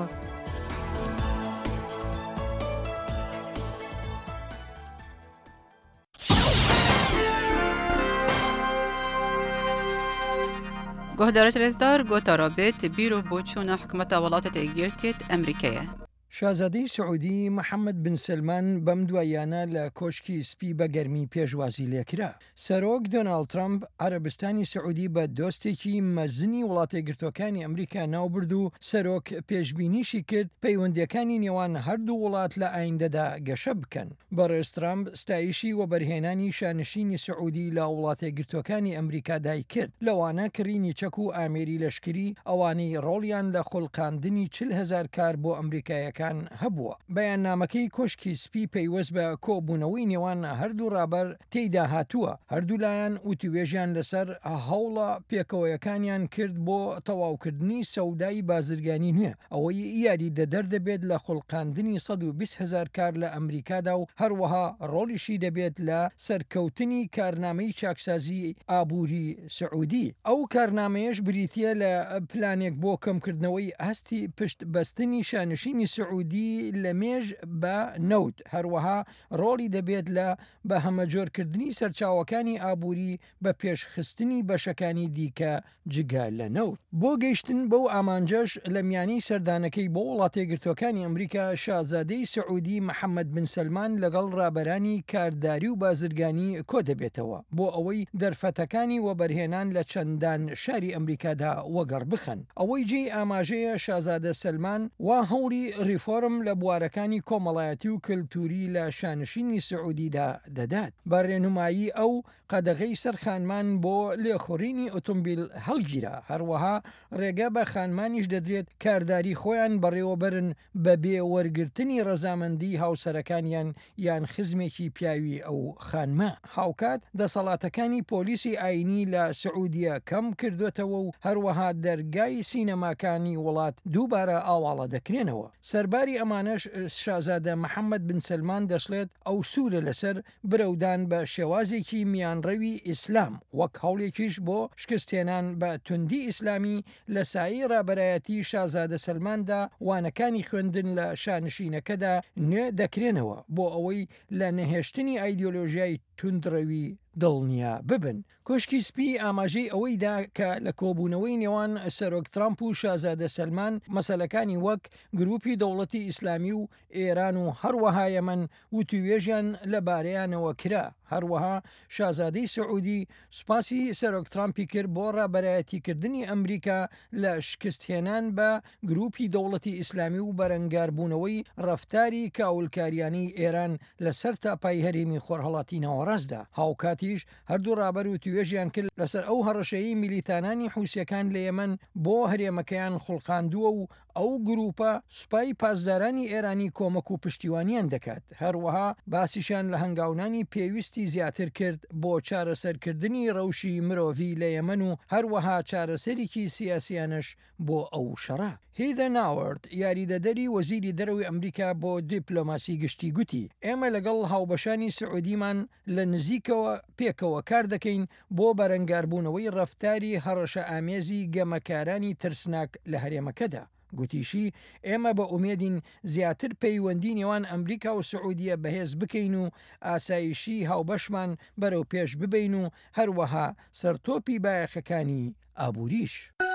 گهدارت رزدار گوتا رابط بیرو بوچون حکومت ولاتت ایگیرتیت امریکیه. شازادەی سعودی محەممەد بن سلمان بەم دوایانە لە کۆشکی سپی بە گەرمی پێشوازی لێکرا. سەرۆک دۆناڵد ترامپ عەرەبستانی سعودی بە دۆستێکی مەزنی وڵاتە یەکگرتووەکانی ئەمریکا ناوبرد و سەرۆک پێشبینیشی کرد پەیوەندیەکانی نێوان هەردوو وڵات لە ئایندەدا گەشە بکەن. بەڕێز ترامپ ستایشی وەبەرهێنانی شانشینی سعودی لە وڵاتە یەکگرتووەکانی ئەمریکا دای کرد، لەوانە کڕینی چەک و ئامێری لەشکری ئەوانەی ڕۆڵیان لە خولقاندنی چل هەزار کار بۆ ئەمریکایەکان هەبووە. بەیان نامەکەی کۆشکی سپی پەیوەست بە کۆبوونەوەی نێوان هەردوو ڕابەر تێیدا هاتووە. هەردوو لایەن وتوێژیان لەسەر هەوڵە پێکەوەیەکانیان کرد بۆ تەواوکردنی سەودای بازرگانی نوێ، ئەوەی یاری دەدەر دەبێت لە خوڵقاندنی سەد و بیست هەزار کار لە ئەمریکادا و هەروەها ڕۆڵیشی دەبێت لە سەرکەوتنی کارنامەی چاکسازی ئابووری سعودی. ئەو کارنامەیەش بریتیە لە پلانێک بۆ کەمکردنەوەی هەستی پشت بەستنی شانشینی سعودی لە مێژ بە نەوت، هەروەها ڕۆڵی دەبێت لە بە هەمەجۆرکردنی سەرچاوەکانی ئابووری بە پێشخستنی بەشەکانی دیکە جگە لە نەوت. بۆ گەیشتن بەو ئامانجەش لە میانی سەردانەکەی بۆ وڵاتە یەکگرتووەکانی ئەمریکا شازادەی سعودی محەممەد بن سلمان لەگەڵ ڕابەرانی کارداری و بازرگانی کۆ دەبێتەوە بۆ ئەوەی دەرفەتەکانی وەبەرهێنان لە چەندان شاری ئەمریکادا وەگەڕ بخەن. ئەوەی جێی ئاماژەیە شازادە سلمان وا هەوڵی ریفۆرم لە بوارەکانی کۆمەڵایەتی و کللتوری لە شانشینی سعودیدا دەدات. بە ڕێنمایی ئەو قەدەغەی سەر خانمان بۆ لێخۆڕینی ئۆتۆمبیل هەڵگیرە، هەروەها ڕێگە بە خانمانیش دەدرێت کارداری خۆیان بەڕێوەبەرن بە بێ وەرگرتنی ڕەزامەندی هاوسەرەکانیان یان خزمێکی پیاوی ئەو خانمە. هاوکات دەسەڵاتەکانی پۆلیسی ئاینی لە سعودیە کەم کردوێتەوە و هەروەها دەرگای سینەماکانی وڵات دووبارە ئاواڵە دەکرێنەوە. سەرباری ئەمانەش شازادە محەممەد بن سلمان دەشڵێت ئەو سوورە لەسەر برەودان بە شێوازێکی میانڕەوی ئیسلام وەک هەوڵێکیش بۆ شکستێنان بە توندی ئیسلامی لە سایی ڕابەرایەتی شازادە سلماندا وانەکانی خوێندن لە شانشینەکەدا نوێ دەکرێنەوە بۆ ئەوەی لە نەهێشتنی ئایدۆلۆژیای توندڕەوی دڵنیا ببن. کۆشکی سپی ئاماژەی ئەوەیدا کە لە کۆبوونەوەی نێوان سەرۆک ترامپ و شازادە سلمان مەسەلەکانی وەک گروپی دەوڵەتی ئیسلامی و ئێران و هەروەها یەمەن وتوێژیان لەبارەیانەوە کرا. هەروەها شازادەی سعودی سوپاسی سەرۆک ترامپی کرد بۆ ڕابەرایەتیکردنی ئەمریکا لە شکستهێنان بە گروپی دەوڵەتی ئیسلامی و بەرەنگاربوونەوەی ڕەفتاری کاولکاریانی ئێران لەسەر تاپای هەرێمی خۆرهەڵاتی ناوەڕاستدا. هاوکاتیش هەردوو ڕابەر و توێژیان کرد لەسەر ئەو هەڕەشەیی میلیتانانی حوسیەکان لە یەمەن بۆ هەرێمەکەیان خوڵقاندووە و ئەو گروپە سوپای پاسدارانی ئێرانی کۆمەک و پشتیوانیان دەکات. هەروەها باسیشان لە هەنگاونانی پێویستی زیاتر کرد بۆ چارەسەرکردنی ڕەوشی مرۆڤی لە یەمەن و هەروەها چارەسەرێکی سیاسیانش بۆ ئەو شەڕە. هیدر ناوەرد یاریدەدەری وەزیری دەرەوەی ئەمریکا بۆ دیپلۆماسی گشتی گوتی ئێمە لەگەڵ هاوبەشانی سعودیمان لە نزیکەوە پێکەوە کار دەکەین بۆ بەرەنگاربوونەوەی ڕەفتاری هەڕەشە ئامێزی گەمەکارانی ترسناک لە هەرێمەکەدا. گوتیشی ئێمە بە ئومێدین زیاتر پەیوەندی نێوان ئەمریکا و سعودیە بەهێز بکەین و ئاسایشی هاوبەشمان بەرەو پێش ببین و هەروەها سەرتۆپی بایەخەکانی ئابووریش.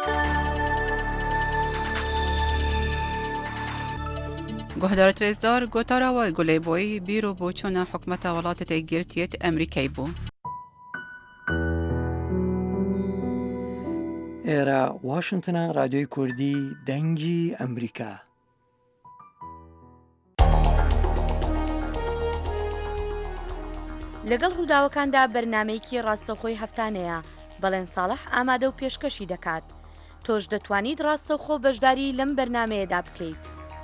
گهدار تریزدار گوتارا و گلی بوی بیرو بوچون حکمت ولات تگیرتیت امریکای بو. ئێرە واشنگتنە رادیۆی کوردی دەنگی ئەمریکا. لەگەڵ ڕووداوەکاندا بەرنمەیەکی ڕاستەوخۆی هەفتانەیە بەڵێن ساڵح ئامادە و پێشکەشی دەکات. تۆش دەتوانیت ڕاستەوخۆ بەشداری لەم بەرنمەیەدا بکەیت.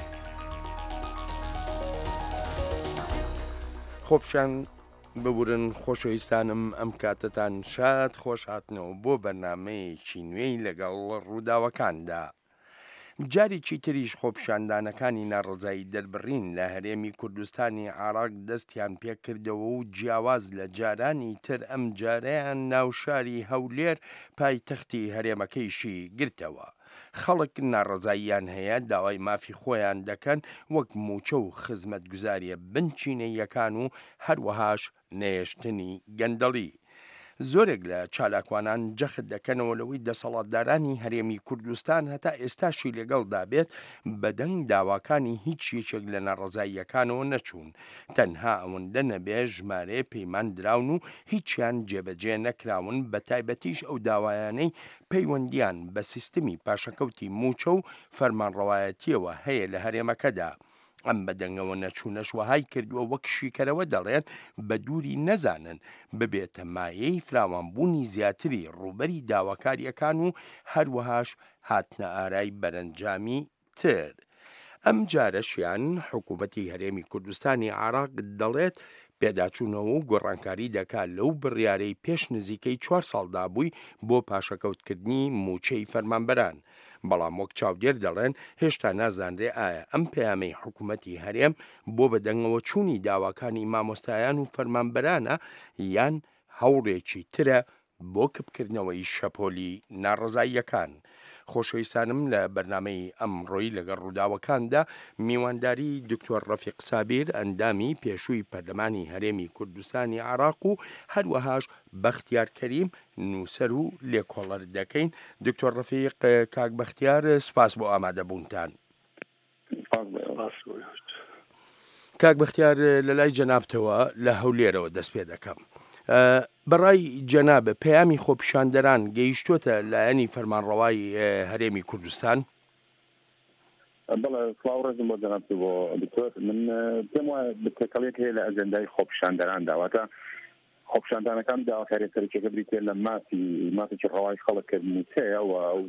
خۆپشان ببورن خۆشەویستانم ئەم کاتتان شاد خۆش هاتنەوە بۆ بەرنمەیەکی نوێی لەگەڵ ڕووداوەکاندا. جارێکی تریش خۆپشاندانەکانی ناڕزایی دەربڕین لە هەرێمی کوردستانی عێراق دەستیان پێکردەوە و جیاواز لە جارانی تر ئەم جارەیان ناوشاری هەولێر پایتەختی هەرێمەکەیشی گرتەوە. خەڵک ناڕزاییان هەیە داوای مافی خۆیان دەکەن وەک موچە و خزمەتگوزاریە بنچینەیەکان و هەروەهاش نێشتنی گەندەڵی. زۆرێک لە چالاکوانان جەخت دەکەنەوە لەوەی دەسەڵاتدارانی هەرێمی کوردستان هەتا ئێستاشی لەگەڵدا بێت بەدەنگ داواکانی هیچ یەکێک لە ناڕزاییەکانەوە نەچوون، تەنها ئەوەندە نەبێ ژمارەیە پەیمان دراون و هیچیان جێبەجێ نەکراون، بە تایبەتیش ئەو داوایانەی پەیوەندیان بە سیستمی پاشەکەوتی موچە و فەرمانڕەوایەتیەوە هەیە لە هەرێمەکەدا. ئەم بەدەنگەوە نەچوونەش وەهای کردووە وەک شیکەرەوە دەڵێن بە دووری نەزانن ببێتە مایەی فراوانبوونی زیاتری ڕووبەری داواکاریەکان و هەروەهاش هاتنە ئارای بەرەنجامی تر. ئەم جارەشیان حکوومەتی هەرێمی کوردستانی عێراق دەڵێت پێداچوونەوە و گۆڕانکاری دەکات لەو بڕیارەی پێش نزیکەی چوار ساڵدا بووی بۆ پاشەکەوتکردنی موچەی فەرمانبەران. بەڵام وەک چاودێر دەڵێن هێشتا نازانرێ ئایا ئەم پەیامەی حکوومەتی هەرێم بۆ بەدەنگەوە چوونی داواکانی مامۆستایان و فەرمانبەرانە یان هەوڕێکی ترە بۆ کەپکردنەوەی شەپۆلی ناڕزاییەکان. خۆشەویستانم لە بەرنمەی ئەمڕۆی لەگەڵ ڕووداوەکاندا میوانداری دکتۆر ڕەفیق سابیر ئەندامی پێشووی پەرلەمانی هەرێمی کوردستانی عێراق و هەروەهاش بەختیار کەریم نووسەر و لێکۆڵەر دەکەین. دکتۆر ڕەفیق کاک بەختیار سپاس بۆ ئامادەبوونتان. کاک بەختیار لە لای جەنابتەوە لە هەولێرەوە دەست پێ دەکەم. بەڕای جەنابە پەیامی خۆپیشاندەران گەیشتووەتە لایەنی فەرمانڕەوای هەرێمی کوردستان؟ بەڵێ سڵاو ڕێزم بۆ جەنابتە بۆ دکتۆر، من پێم وایە تێکەڵێک هەیە لە ئەجەندای خۆپیشاندەران داواتە خۆپیشاندانەکان داواکاری سەرکێکە بریتێ لە مافی مافێکی ڕەوای خەڵک موچەیە و ئەو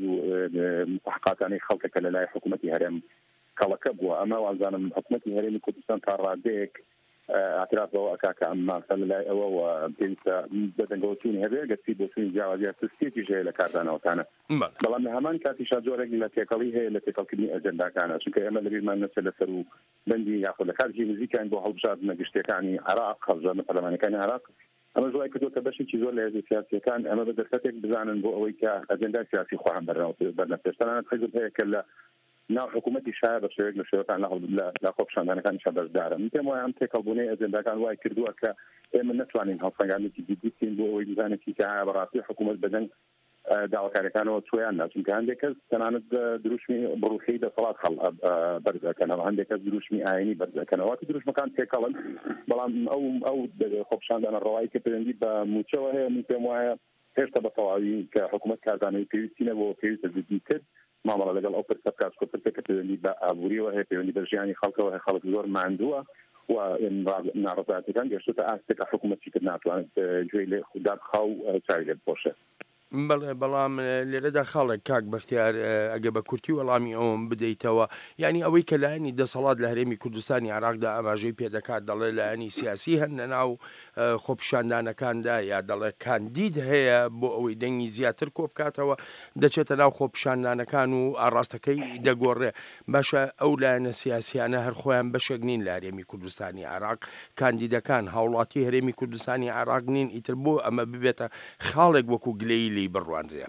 مستحقاتانەی خەڵکەکە لە لای حکوومەتی هەرێم کەڵەکە بووە. ئەمە وازانم حکوومەتی هەرێمی کوردستان تا ڕادەیەک اعتراف بەوە ئەکاکە ئەم مافە لە لای ئەوە و پێویستە بەدەنگەوەچوونی هەبێ گەستی بۆ چوونی جیاوازیە سستێکیش هەیە لە کاردانەوەکانە. بەڵام لە هەمان کاتیشا جۆرێک لە تێکەڵی هەیە لە تێکەڵکردنی ئەجەنداکانە، چونکە ئێمە لەبیرمان نەچێت لەسەر و بەندی یاخود لە کاتژی نزیکیان بۆ هەڵبژاردنە گشتەکانی عێراق، هەڵبژاردنە پەرلەمانەکانی عێراق. ئەمە ژوای کردووە کە بەشێکی زۆر لە هێزی سیاسیەکان ئەمە بە دەرفەتێک بزانن بۆ ئەوەی کە ئەجەندای سیاسی خۆیان بەرنەپێش. تەنانەت حیزب هەیە کە لە ناو حکوومەتی شایە بە شێوەیەک لە شێوەکان لە خۆپیشاندانەکانیشا بەشدارە. من پێم وایە ئەم تێکەڵبوونەی ئەجەنداکان وای کردووە کە ئێمە نەتوانین هەڵسەنگاندنێکی جدی بکەین بۆ ئەوەی بزانێکی کە ئایا بەڕاستی حکوومەت بەدەنگ داواکاریەکانەوە چۆیان نا، چونکە هەندێک کەس تەنانەت دروشمی بڕوخی دەسەڵات بەرز دەکەنەوە، هەندێک کەس دروشمی ئاینی بەرز دەکەنەوە، دروشمەکان تێکەڵن. بەڵام ئەو ئەو خۆپیشاندانە ڕەوایی کە پەیوەندی بە موچەوە هەیە، من پێم وایە هێشتا بە تەواوی کە حکوومەت کاردانەوەی پێویستی نەبووە، پێویستە جدی کرد مامەڵە لەگەڵ ئەو پرسە بکات کە پەیوەندی بە ئابووریەوە هەیە، پەیوەندی بە ژیانی خەڵکەوە هەیە. خەڵک زۆر ماندووە و ناڕەزایەتەکان گەشتوتە ئاستێکە حکوومەتی کرد ناتوانێت گوێی لێ خوددا بخا و چاوی لێ بپۆشێت. بەڵێ بەڵام لێرەدا خاڵێک کاک بەختیار ئەگە بە کورتی وەڵامی ئەوم بدەیتەوە، یعنی ئەوەی کە لایەنی دەسەڵات لە هەرێمی کوردستانی عێراقدا ئاماژەی پێدەکات دەڵێ لایەنی سیاسی هەن لە ناو خۆپیشاندانەکاندا، یا دەڵێ کاندید هەیە بۆ ئەوەی دەنگی زیاتر کۆ بکاتەوە دەچێتە ناو خۆپیشاندانەکان و ئاڕاستەکەی دەگۆڕێ. باشە ئەو لایەنە سیاسیانە هەر خۆیان بەشێک نین لە هەرێمی کوردستانی عێراق، کاندیدەکان هاوڵاتی هەرێمی کوردستانی عێراق نین، ئیتر بۆ ئەمە ببێتە خاڵێک وەکو گلەی بڕوانرێ.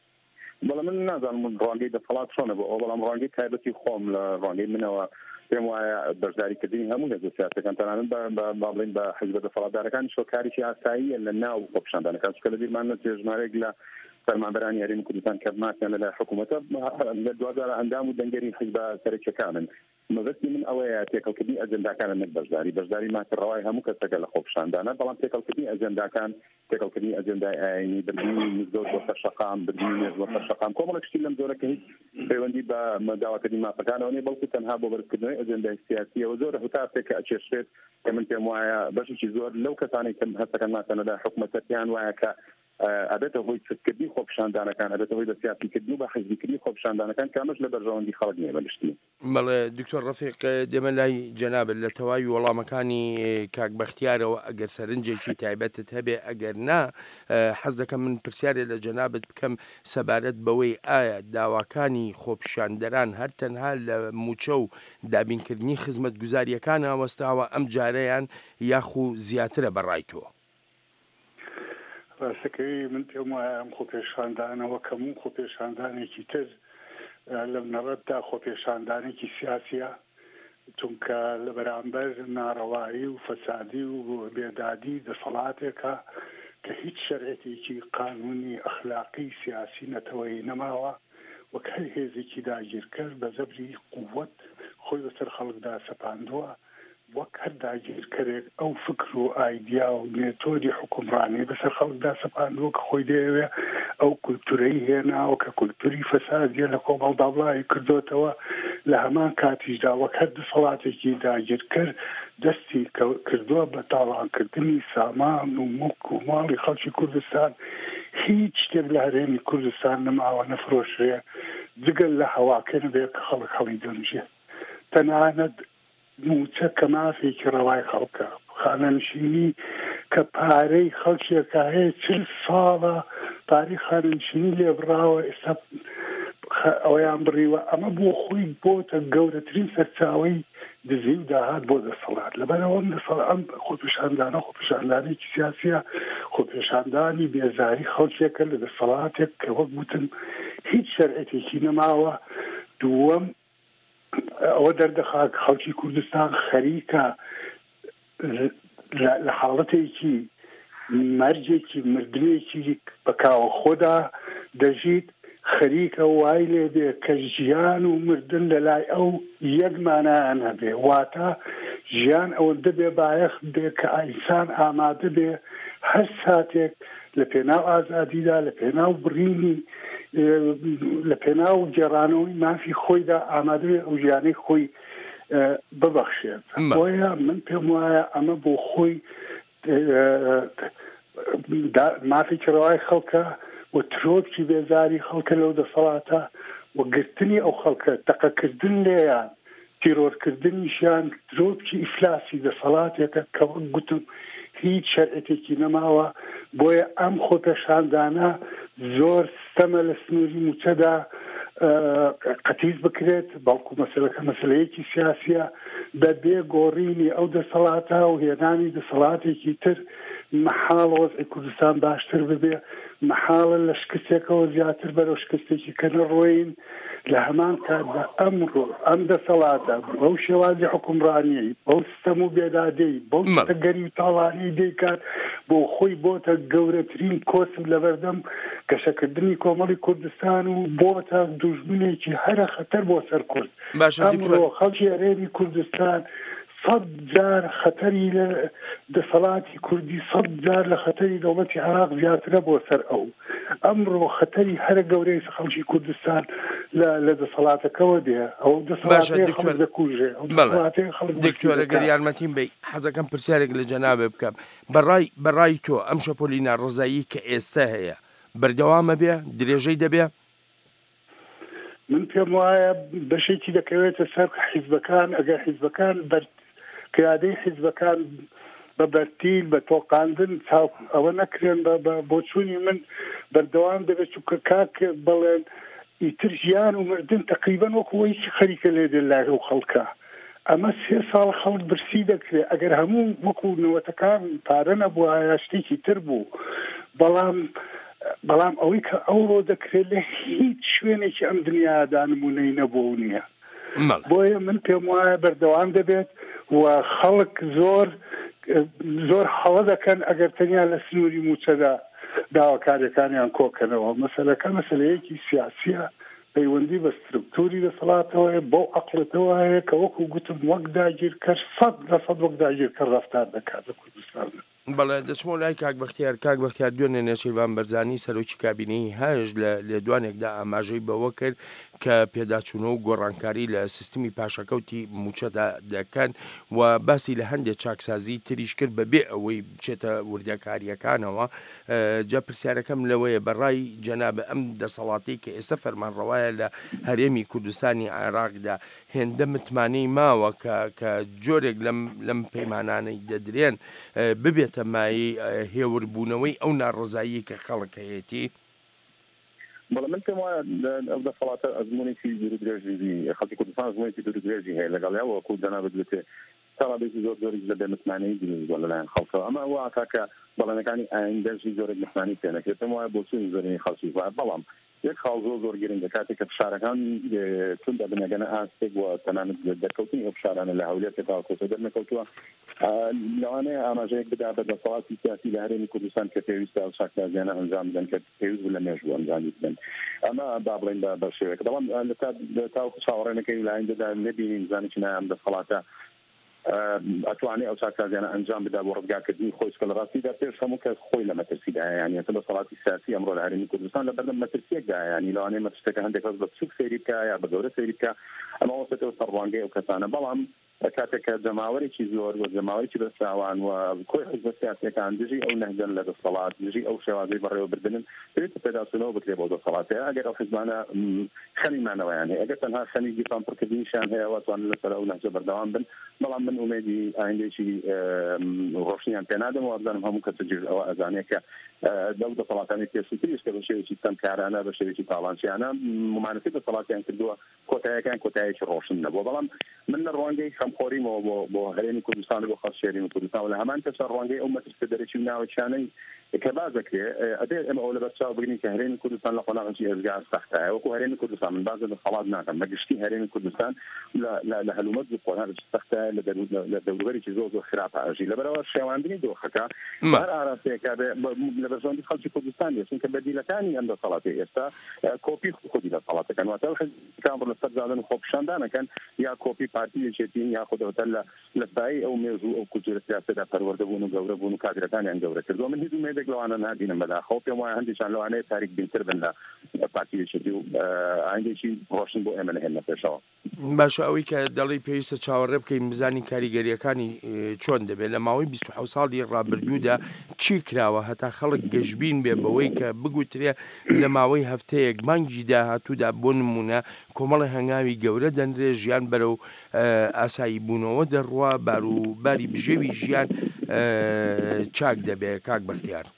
بەڵام من نازانم ڕوانگەی دەسەڵات چۆنە بۆ ئەو، بەڵام ڕوانگەی تایبەتی خۆم لە ڕوانگەی منەوە پێم وایە بەشداریکردنی هەموو هێزە سیاسیەکان تەنانەت بڵێن بە حیزبە دەسەڵاتدارەکان شۆکاریی ئاساییە لە ناو خۆپیشاندانەکان، چونکە لەبیرمان نەچێت ژمارەیەک لە فەرمانبەرانی هەرێمی کوردستان کە ماسیان لەلای حکوومەتە لە دوازار ئەندام و دەنگەری حیزب سەرچەکانن مەبەستی من ئەوەیە تێکەڵکردنی ئەجەنداکانە نەک بەشداری بەشداری ماسەڕەوای هەموو کەسەکە لە خۆپیشاندانە بەڵام تێکەڵکردنی ئەجەنداکان تێکەڵکردنی ئەجەندای ئاینی بردننی مزگەوت وەسە شەقام بردننی مێز وەسە شەقام کۆمەڵێک شتی لەم جۆرە کە هیچ پەیوەندی بە داواکردنی مافەکانەوە نیە بەڵکو تەنها بۆ بەرزکردنەوەی ئەجەندای سیاسیەوە زۆرە هوتاسێک کە ئەچێشرێت کە من پێم وایە بەشێکی زۆر لەو کەسانی کە هەستەکەن ماسەنە لە حکوومەتیان وایە کە ئەبێتە هۆی چکردنی خۆپیشاندانەکان ئەبێتە هۆی بە سیاسیکردنی و بە حیزبیکردنی خۆپیشاندانەکان کامەش لە بەرژەوەندی خەڵک نییە بەلشتی. بەڵێ دکتۆر ڕەفیق دێمە لای جەنابەت لە تەواوی وەڵامەکانی کاک بەختیارەوە ئەگەر سەرنجێکی تایبەتت هەبێ ئەگەر نا حەز دەکەم من پرسیارێ لە جەنابەت بکەم سەبارەت بەوەی ئایا داواکانی خۆپیشاندەران هەر تەنها لە موچە و دابینکردنی خزمەت گوزاریەکان ئاوەستاوە ئەم جارەیان یاخو زیاترە بەڕای تۆ؟ ڕاستەکەی من پێم وایە ئەم خۆپێشاندانەوە کەموو خۆپێشاندانێکی تر لە نەڕەتدا خۆپێشاندانێکی سیاسیە چونکە لە بەرامبەر ناڕەوایی و فەسادی و بێدادی دەسەڵاتێکە کە هیچ شەرعێتێکی قانونی ئەخلاقی سیاسی نەتەوەی نەماوە وەک هەر هێزێکی داگیرکرد بە زەبری قووەت خۆی بەسەر خەڵکدا سەپاندووە وەک هەر داگیرکەرێک ئەو فکر و ئایدیا و مێتۆدی حکومڕانی بەسەر خەڵکدا سەپاندووە کە خۆی دەیەوێ ئەو کولتورەی هێناوە کە کولتوری فەسادیە لە کۆمەڵدا بڵاوی کردوتەوە لە هەمان کاتیشدا وەک هەر دەسەڵاتێکی داگیرکرد دەستی کردووە بە تاڵانکردنی سامان و موک و ماڵی خەڵکی کوردستان هیچ شتێک لە هەرێمی کوردستان نەماوە نەفرۆشرێ جگەل لە هەواکە نەبێ کە خەڵک هەڵی دەنوژێت تەنانەت موچە کە مافێکی ڕەوای خەڵکە خانەنشینی کە پارەی خەڵکێکە هەیە چل ساڵە پارەی خانەنشینی لێ بڕاوە ئێستا ئەویان بڕیوە ئەمە بۆ خۆی بۆتە گەورەترین سەرچاوەی دزی و داهات بۆ دەسەڵات لەبەرەوە ئەم خۆپیشاندانە خۆپیشاندانێکی سیاسیە خۆپیشاندانی بێزاری خەڵکێکە لە دەسەڵاتێک کە وەک گوتم هیچ شەرعێتێکی نەماوە. دووەم ئەوە دەردەخات خەڵکی کوردستان خەریکە لە حاڵەتێکی مەرجێکی مردنێکی بەکاوە خۆدا دەژیت خەریکە وای لێ بێ کە ژیان و مردن لە لای ئەو یەکمانایان هەبێ واتە ژیان ئەوەندە بێ بایەخ بێ کە ئینسان ئامادە بێ هەر ساتێک لە پێناو ئازادیدا لە پێناو بڕینی لە پێناو گێڕانەوەی مافی خۆیدا ئامادە بێ ئەو ژیانەی خۆی ببەخشێت. بۆیە من پێم وایە ئەمە بۆ خۆی مافێکی ڕەوای خەڵکە و ترۆپی بێزاری خەڵکە لەو دەسەڵاتە و گرتنی ئەو خەڵکە تەقەکردن لێیان تیرۆرکردنیشیان ترۆپی ئیفلاسی دەسەڵاتێکە کە وەک گوتم هیچ شەرعێتێکی نەماوە. بۆیە ئەم خۆپێشاندانە زۆر ستەمە لە سنووری موچەدا قەتیز بکرێت بەڵکو مەسەلەکە مەسەلەیەکی سیاسیە بە بێ گۆڕینی ئەو دەسەڵاتە و هێنانی دەسەڵاتێکی تر مەحاڵ وەزعی کوردستان باشتر ببێ مەحاڵە لە شکستێکەوە زیاتر بەرەو شکستێکی کە نەڕۆین لە هەمان کاتدا ئەمڕۆ ئەم دەسەڵاتە بەو شێوازی حکومڕانی بەو سیستەم و بێدادەی بەو گەری و تاڵانی دەیکات بۆ خۆی بۆتە گەورەترین کۆسم لە بەردەم گەشەکردنی کۆمەڵی کوردستان و بۆتە دوژمنێکی هەرە خەتەر بۆ سەر کورد. ئەمڕۆ خەڵکی هەرێمی کوردستان سەد جار خەتەری لە دەسەڵاتی کوردی سەد جار لە خەتەری دەوڵەتی عێراق زیاترە بۆ سەر ئەو. ئەمڕۆ خەتەری هەرە گەورەی خەڵکی کوردستان لە دەسەڵاتەکەەوە دێ ئەو دەسەڵاتەیە خەڵک دەکوژێ دکتۆرە گەر یارمەتیم بێ حەزەکەم پرسیارێک لە جەنابێ بکەم بەڕای بەڕای تۆ ئەم شەپۆلی ناڕزایی کە ئێستا هەیە بەردەوامە بێ درێژەی دەبێ؟ من پێم وایە بەشێکی دەکەوێتە سەر حیزبەکان ئەگەر حیزبەکان کرادەی حیزبەکان بە بەرتیل بە تۆقااندن ئەوە نەکرێن بۆ چوونی من بەردەوام دەبێت چونکە کاک بڵێن ئیتر ژیان و مردن تقریبان وەکوەیەکی خەریکە لێ دێ لای ئەو خەڵکە ئەمە سێ ساڵ خەڵک برسی دەکرێت ئەگەر هەموو وەکو نەوەتەکان پارە نەبووە یا شتێکی تر بوو بەڵام بەڵام ئەوەی کە ئەوڕۆ دەکرێت لە هیچ شوێنێکی ئەم دنیادا نمونەی نەبوو نییە. بۆیە من پێم وایە بەردەوام دەبێت و خەڵک زۆر زۆر هەڵە دەکەن ئەگەر تەنیا لە سنووری موچەدا داواکاریەکانیان کۆکەنەوە مەسەلەکە مەسەلەیەکی سیاسیە پەیوەندی بە سترکتوری دەسەڵاتەوەی بۆ عەقڵەتەوە هەیە کە وەکو گوتم وەک داگیرکەر سەد لە سەد وەک داگیرکەر ڕەفتار دەکات لە کوردستان. بەڵێ دەچمەوە لای کاک بەختیار کاک بەختیار دوێنێ نێچیروان بەرزانی سەرۆکی کابینەی هەژ لە لێدوانێکدا ئاماژەی بەوە کرد کە پێداچوونەوە و گۆڕانکاری لە سیستمی پاشەکەوتی موچەدا دەکەن و باسی لە هەندێک چاکسازی تریش کرد بەبێ ئەوەی بچێتە وردەکاریەکانەوە. جا پرسیارەکەم لەوەیە بەڕای جەنابە ئەم دەسەڵاتی کە ئێستا فەرمانڕەوایە لە هەرێمی کوردستانی عێراقدا هێندە متمانەی ماوە کە جۆرێک لەم پەیمانانەی دەدرێن ببێت تەمایی هێوربوونەوەی ئەو ناڕزایی کە خەڵک هەیەی. بەڵام من پێم وایە ئەو دەسەڵاتە ئەزمونێکی دوورودرێژی خەڵکی کوردستان ئەزمونێکی دوورودرێژی هەیە لەگەڵیاوە کو جەنابەت بێتێ تەڵابێکی زۆر زۆری لە بێمتمانەی دروست بووە لەلایەن خەڵکەوە ئەمە واکە کە بەڵێنەکانی ئایندەژی زۆرێک متمانی پێ نەکرێت پێم وایە بۆ چوونی زۆرینەی خەڵکی وایە بەڵام یەک خاڵ زۆر زۆر گرنگە کاتێک کە فشارەکان توندا بنەگەنە ئاستێک وە تەنانەت دەرکەوتنی ئەو فشارانە لە هەولێر کە تاوەکۆتە دەرنەکەوتووە لەوانەیە ئاماژەیەک بدا بە دەسەڵاتی سیاسی لە هەرێمی کوردستان کە پێویستە ئەو چاکسازیانە ئەنجام بدەن کە پێویست بوو لە مێژوو ئەنجامی بدەن. ئەمە با بڵێن بە شێوەیەک بەڵام لە تاو چاوەڕێنەکەی لایەندەدا نەبینین زانێکی نایان دەسەڵاتە ئەتوانێت ئەو چاکسازیانە ئەنجام بدا بۆ ڕزگارکردنی خۆی کە لە ڕاستیدا پێش هەموو کەس خۆی لە مەترسیدا یعنی ئەتە دەسەڵاتی سیاسی ئەمڕۆ لە هەرێمی کوردستان لە بەردەم مەترسیەکدا ینی لەوانەیە مەترسیەکە هەندێک کەس بە بچووک سەیری بکە یا بە گەورە سەیری بکە ئەمە وەسەتەوە سەرڕوانگەی ئەو کەسانە. بەڵام کاتێک کە جەماوەرێکی زۆر و جەماوەرێکی بەساوان و کۆی حزب سیاسیەکان دژی ئەو نەهجەن لە دەسەڵات دژی ئەو شێوازەی بەڕێوەبردنن دەوێتە پێداچوونەوە بکرێ بۆ دەسەڵاتەیە ئەگەر ئەو حزبانە خەمیمانەوەیان هەیە ئەگەر تەنها خەمی دیفان پڕکردنیشان هەیە واتوانن لەسەر ئەو نەهجە بەردەوام بن. بەڵام من ئومێدی ئایندێکی ڕۆشنیان پێ نادەم و ئەبزانم هەموو کەس جێژ ئەوە ئەزانێت کە لەو دەسەڵاتانی پێشووتریش کە بە شێوەیەکی تەمکارانە بە شێوەیەکی تاڵانچیانە ممانەتی دەسەڵاتیان کردووە کۆتاییەکان کۆتاییەکی ڕۆشن نەبووە. بەڵام من لە ڕوانگەی خەمخۆریمەوە بۆ بۆ هەرێمی کوردستان بۆ خەڵک شێرینی کوردستان و لە هەمان کەسە ڕوانگەی ئەو مەترسە دەرەکی ناوەکیانەی کە باز دەکرێت ئەبێ ئەمە ئەو لە بەرچاو بگرین کە هەرێمی کوردستان لە قۆناغی هێزگار سەختایە وەکو هەرێمی کوردستان من باز دەسەڵات ناکەم بەگشتی هەرێمی کوردستان لە هەلومەت قۆناغ سەختایە لە دەوروبەرێکی زۆر زۆر خراپە ئاژی لەبەرەوە شێواندنی دۆخەکە هەر ئاراستەیەکە لە بەرژەوەندی خەڵکی کوردستان چونکە بەدیلەکانی ئەم دەسەڵاتی ئێستا کۆپی خودی دەسەڵاتەکەن واتە حزبەکان بڕ لەسەر زادن و خۆپیشاندانەکەن یا کۆپی پارتیەکێتین یا خودەوەتە لە لە سای ئەو مێژوو ئەو کولتورە سیاسەتدا پەروەردەبوون و گەورە بوون و کادرەکانیان گەورە کردووە. من هیچ ومێدێک لەوانە نادینم بەداخەوە پێم وایە هەندێکیان لەوانەیە تاریک بینتر بن لە پارتیەکێتی و ئایندێکی ڕۆشن بۆ ئێمە نەهێنە پێشەوە. باشە ئەوەی کە دەڵی پێویستە چاوەڕێ بکەین بزانین کاریگەریەکانی چۆن دەبێت لە ماوەی بیست و حەوت ساڵی ڕابردوودا چی کراوە هەتا خەڵک گەشبین بێ بەوەی کە بگوترێ لە ماوەی هەفتەیەک مانگی داهاتوودا بۆ نمونە کۆمەڵی هەنگاوی گەورە دەنرێ ژیان بەرەو ئاسایی بوونەوە دەڕوا باروباری بژێوی ژیان چاک دەبێت. کاک بەختیار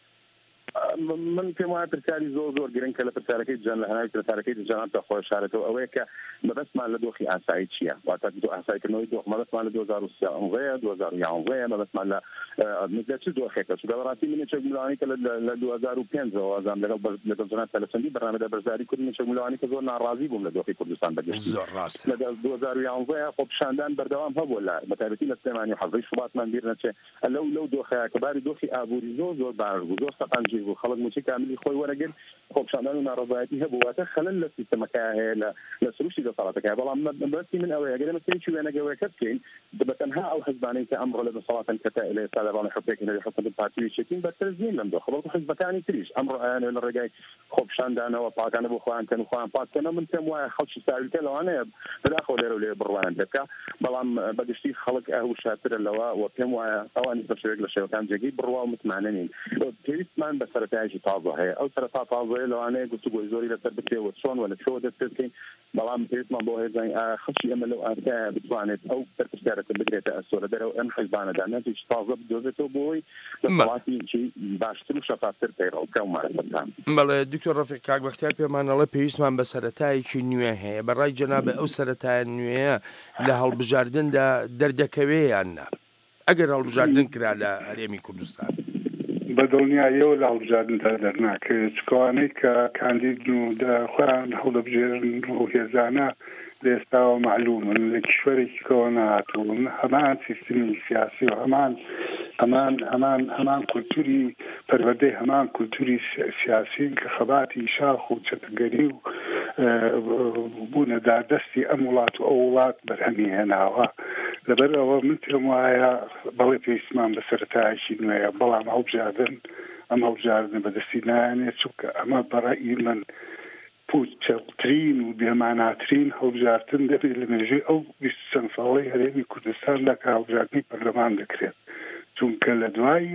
من پێم وایە پرسیاری زۆر زۆر گرنگ کە لە پرسیارەکەی جان لە هەناوی پرسیارەکەی جەنابتە خۆشارەتەوە ئەوەیە کە مەبەستمان لە دۆخی ئاسایی چییە واتە ئاساییکردنەوەی دۆخ مەبەستمان لە دوو هەزار و سیانزەیە دوو هەزار و یانزەیە مەبەستمان لە لە چ دۆخێکە چونکە بەڕاستی من یەکێک ملوانی کە لە دوو هەزار و پێنجەوە ئازام لەگەڵ لەگەڵ جەناب تەلەچەندی بەرنامەدا بەرزداری کردم یەکێک ملوانی کە زۆر ناڕازی بووم لە دۆخی کوردستان بەگشتی زۆر ڕاست لە دوو هەزار و یانزەیە خۆپیشاندان بەردەوام هەبووە لە بەتایبەتی لە سلێمانی و حەزەی شوباتمان بیر نەچێ لەو لەو دۆخەیە کە باری دۆخی ئابووری زۆر زۆر باش بوو زۆر سەقامگیر بوو خەڵک موچی کاملی خۆی وەرەگرت خۆپیشاندان و ناڕەزایەتی هەبوو واتە خەلەل لە سیستەمەکە هەیە لە سروشتی دەسەڵاتەکە. بەڵام بەستی من ئەوەیە ئەگەر ئێمە وێنەگەوەیەکە بکەین بەتەنها ئەو حزبانەی کە ئەمڕۆ لە دەسەڵاتن کە لە ئێستا لەڕۆنی حکومەتێکی لە حکومەت پارتیەکێتین بەترس نین لەم دۆخە بەڵکو حزبەکانی تریش ئەمڕۆ ئایانێ لە ڕێگای خۆپیشاندانەوە پاکانە بۆ خۆیان کەن و خۆیان پاککەنە من پێم وایە خەڵکی ساویلکە لەوانەیە بەداخەوە لێرە و لێ بڕوایان دەکا بەڵام بەگشتی خەڵک ئەهوشاترە لەوە و پێم وایە ئەوانی بە شێوەیەک لە شێوەکان جێگەی بڕوا و متمانە نین. پێویستمان بە سەرەتایەکی تازە هەیە ئەو سەرەتا تازەیە لەوانەیە گفتوگۆی زۆری لەسەر بکرێەوە چۆن وە لە چۆ دەست پێ بکەین بەڵام پێویستمان بۆ هێزانی خەڵکی ئەمە لەو ئاستایە بتوانێت ئەو پرسیارەکە بگرێتە ئەسۆرە دەرەوە ئەم حیزبانەدا نەتیجە تازە بدۆزێتەوە بۆی دەسەڵاتێکی باشتر و شەفافتر پەیڕەو بکە و مارەفەتان. بەڵێ دکتۆر ڕەفیق کاک بەختیار پێمانەڵێ پێویستمان بە سەرەتایەکی نوێ هەیە بەڕای جەنابە ئەو سەرەتایە نوێیە لە هەڵبژاردندا دەردەکەوێ یان نا ئەگەر هەڵبژاردن کرا لە هەرێمی کوردستان بە دڵنیاییەوە لە هەڵبژاردندا دەرناکرێت چکەوانەی کە کاندید و خۆیان هەڵدەبژێرن و هێزانە لە ئێستاوە معلومن لە کیشوەرێکی کەوە نهاتوون هەمان سیستمی سیاسی و هەمان هەمان هەمان هەمان کولتوری پەروەردەی هەمان کولتوری سیاسین کە خەباتی شاخ و چەتگەری و بوونە دادەستی ئەم وڵات و ئەو وڵات بەرهەمی هێناوە لەبەرەوە من پێم وایە بەڵێ پێویستمان بە سەرەتایەکی نوێیە بەڵام هەڵبژاردن ئەم هەڵبژاردن بەدەستی نایانێت چونکە ئەمە بەڕێی من پوچەترین و بێماناترین هەڵبژاردن دەبێت لە مێژووی ئەو بیست چەند ساڵەی هەرێمی کوردستاندا کە هەڵبژاردنی پەرلەمان دەکرێت چونکە لە دوای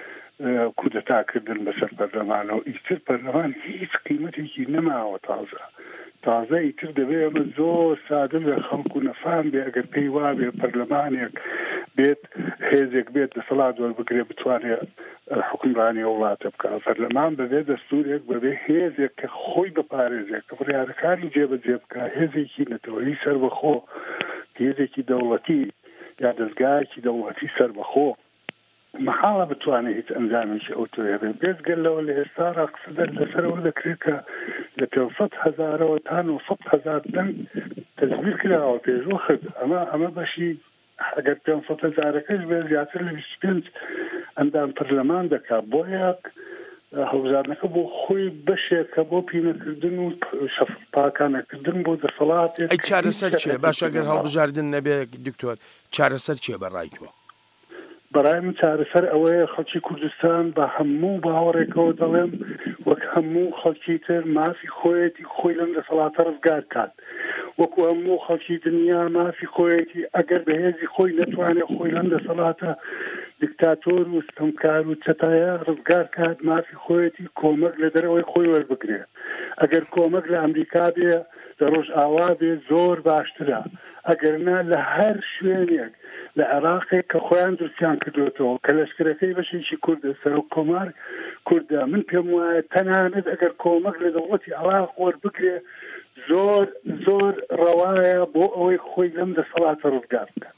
کودەتاکردن بەسەر پەرلەمانەوە ئیتر پەرلەمان هیچ قیمەتێکی نەماوە تازە تازە ئیتر دەبێت ئەمە زۆر سادە بێ خەڵک و نەفام بێ ئەگەر پێی وابێ پەرلەمانێک بێت هێزێک بێت دەسەڵات وەربگرێ بتوانێت حکمڕانی وڵاتە بکە پەرلەمان بەبێ دەستورێک بەبێ هێزێک کە خۆی بەپارێزێک کە بڕیارەکانی جێبەجێ بکە هێزێکی نەتەوەیی سەربەخۆ هێزێکی دەوڵەتی یا دەستگایەکی دەوڵەتی سەربەخۆ محاڵە بتوانێت هیچ ئەنجامێکی ئەو توێ بێت بێزگەلەوە لە ئێستا ڕاقسەدە لەسەرەوە دەکرێت کە لە پێسەد هەزارەوە تا نۆسەد هەزار دەنگ تەزویر کراوە پێشوەخت ئەمە ئەمە بەشی ئەگەر پێسەد هەزارەکەش بێت زیاتر لە بیست و پێنج ئەندام پەرلەمان دەکات بۆ یەک هەڵبژاردنەکە بۆ خۆی بەشێکە بۆ پینەکردن و پاکانەکردن بۆ دەسەڵاتێک ئەی چارەسەر چیە باش ئەگەر هەڵبژاردن نەبێت دکتۆر چارەسەر چیە بەڕای تۆ؟ بەڕای من چارەسەر ئەوەیە خەڵکی کوردستان بە هەموو باوەڕێکەوە دەڵێم وەک هەموو خەڵکی تر مافی خۆیەتی خۆی لەم دەسەڵاتە ڕزگار کات وەکو هەموو خەڵکی دنیا مافی خۆیەتی ئەگەر بەهێزی خۆی نەتوانێت خۆی لەم دەسەڵاتە دیکتاتۆر و ستەمکار و چەتایە ڕزگار کات مافی خۆیەتی کۆمەک لە دەرەوەی خۆی وەربگرێت ئەگەر کۆمەک لە ئەمریکا بێ لە ڕۆژ ئاوا بێ زۆر باشترە ئەگەرنا لە هەر شوێنێک لە عێراقێک کە خۆیان درستیان کردوێتەوە کە لەشکرەکەی بەشێکی کوردە سەر و کۆمار کووردە من پێم وایە تەنانەت ئەگەر کۆمەک لە دەوڵەتی عێراق وەربگرێ زۆر زۆر ڕەوایە بۆ ئەوەی خۆی لەم دەسەڵاتە ڕزگار بکات.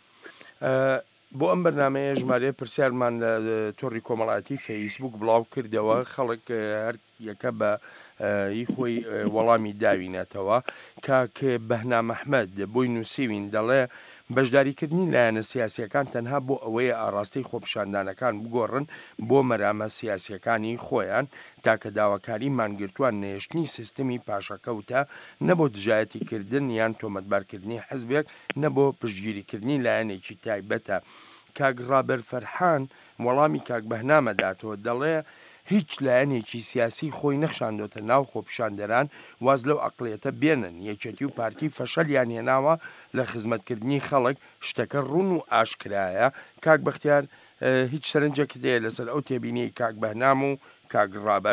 بۆ ئەم بەرنمەیە ژمارە پرسیارمان لە تۆڕی کۆمەڵاتی فەیسبوک بڵاو کردەوە خەڵک هەر یەکە بە هی خۆی وەڵامی داوینێتەوە کاک بەهنا مەحمەد بۆی نووسیوین دەڵێ بەشداریکردنی لایەنە سیاسیەکان تەنها بۆ ئەوەیە ئاراستەی خۆپیشاندانەکان بگۆڕن بۆ مەرامە سیاسیەکانی خۆیان تاکە داواکاری مانگرتووان نێشتنی سیستەمی پاشەکەوتە نەبۆ دژایەتیکردن یان تۆمەتبارکردنی حزبێک نەبۆ پشتگیریکردنی لایەنێکی تایبەتە. کاک ڕابەر فەرحان وەڵامی کاک بەهنامەداتەوە دەڵێ هیچ لایەنێکی سیاسی خۆی نەخشاندۆتە ناو خۆپیشاندەران واز لەو ئەقڵیەتە بێنن یەکێتی و پارتی فەشەلیان هێناوە لە خزمەتکردنی خەڵک شتەکە ڕوون و ئاشکرایە. کاک بەختیار هیچ سەرنجێکی دەیە لەسەر ئەو تێبینی کاک بەهنام و کاک ڕابەر؟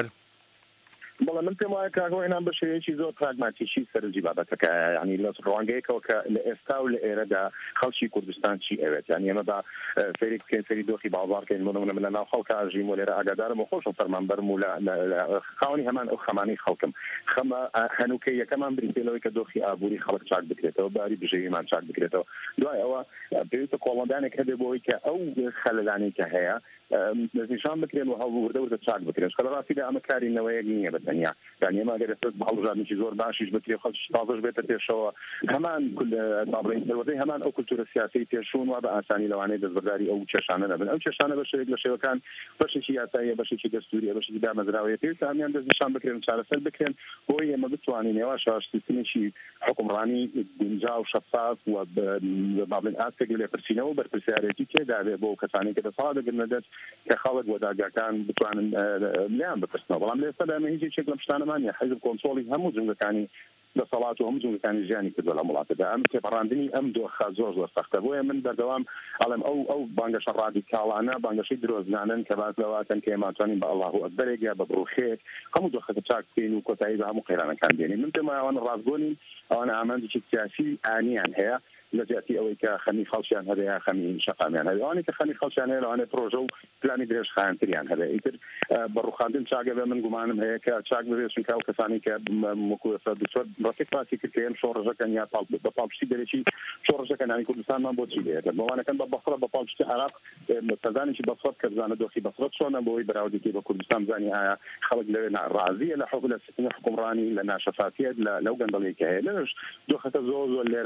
بەڵام من پێم وایە کاگۆینان بە شێوەیەکی زۆر پراگماتیکی سەرنجی بابەتەکە ینی لە ڕوانگەیەکەوە کە لە ئێستا و لە ئێرەدا خەڵکی کوردستان چی ئەوێت یانی ئێمە بە فێری بکەین سەری دۆخی باڵبارکەین من لە ناو خەڵکە ئاژیم و لێرە ئاگادارم و خۆشم فەرمانبەرم و لە خاوەنی هەمان ئەو خەمانی خەڵکم خەمە هەنووکەی یەکەمان بریتێنەوەی کە دۆخی ئابووری خەڵک چاک بکرێتەوە باری بژەویمان چاک بکرێتەوە دوای ئەوە پێویستە کۆڵەندانێک هەبێ بۆەوەی کە ئەو خەلەلانەی کە هەیە نشان بکرێن و هەڵوردە وردە چاک بکرێن خەڵ ڕاستیدا ئەمە کاری نەوەیەک نییە بەتەنیا یانی ئێمە ئەگەر ئێستا هەڵبژاردنێکی زۆر باشیش بکرێ خەڵکی تازەش بێتە پێشەوە هەمان باڵێن سەروەتەی هەمان ئەو کولتورە سیاسی پێشوون وا بە ئاسانی لەوانەیە دەستبەرداری ئەو کێشانە نەبن ئەو کێشانە بەشێک لە شێوەکان بەشێکی یاساییە بەشێکی دەستوریە بەشێکی دامەزراوەیە پێویستە هەمیان دەستنیشان بکرێن چارەسەر بکرێن بۆی ئێمە بتوانین ئێوە شاشتنێکی حکومڕانی گونجا و شەفاف و باڵێن ئاستێک لێپرسینەوە و بەرپرسیارەتی تێدا بێ بۆ کەسانی کە دەسەڵات دەگرنە دەست کە خەڵک وەداگاکان بتوانن لیان بپرسنەوە بەڵام لە ئێستادا ئێمە هیچێک لەم شتانەمانە حیزب کۆنتڕۆڵی هەموو جنگەکانی دەسەڵات و هەموو جنگەکانی ژیانی کردووە لە وڵاتەدا ئەم تێپەڕاندنی ئەم دۆخە زۆر زۆر سەختە بۆیە من بەردەوام ئەڵێم ئەو ئەو بانگەشە ڕادیکاڵانە بانگەشەی درۆزنانن کە باز لەواتەن کە ئێماتوانین بە ئەڵڵاهو ئەکبەرێک یا بە بڕوخێک هەموو دۆخەکە چاک بکەین و کۆتایی بە هەموو قەیرانەکان بێنین من پێم وایە ئەوانە ڕاستگۆنین ئەوانە ئامانجێکی سیاسی ئانیان هەیە لە جیاتی ئەوەی کە خەمی خەڵکیان هەبێ خەمی شەقامیان هەبێ ئەوانەی کە خەمی خەڵکیان هەیە لەوانەیە پرۆژە و پلانی درێژ خایەنتریان هەبێ ئیتر بەڕووخاندن چاکە بێ من گومانم هەیە کە چاک ببێت چونکە ئەو کەسانی کە وەکو ئێستا دوچۆر ڕەکێک باسی کرد کە ئێم شۆڕژەکەن یا بە پاڵپشتی دەرێکی شۆڕژەکە ناوی کوردستانمان بۆچی دەیەکەن بەوانەکەن بە بەفرە بە پاڵپشتی عێراق سەزانێکی بەفرەت کە بزانە دۆخی بەفرەت چۆنە بۆی بەراوردێکی بە کوردستان بزانی ئایا خەڵک لەوێ ڕازیە لە حکم لە سیستەمی حکومڕانی لە ناشەفافیت لەو گەندەڵێکی هەیە لەش دۆخەکە زۆر زۆر لێرە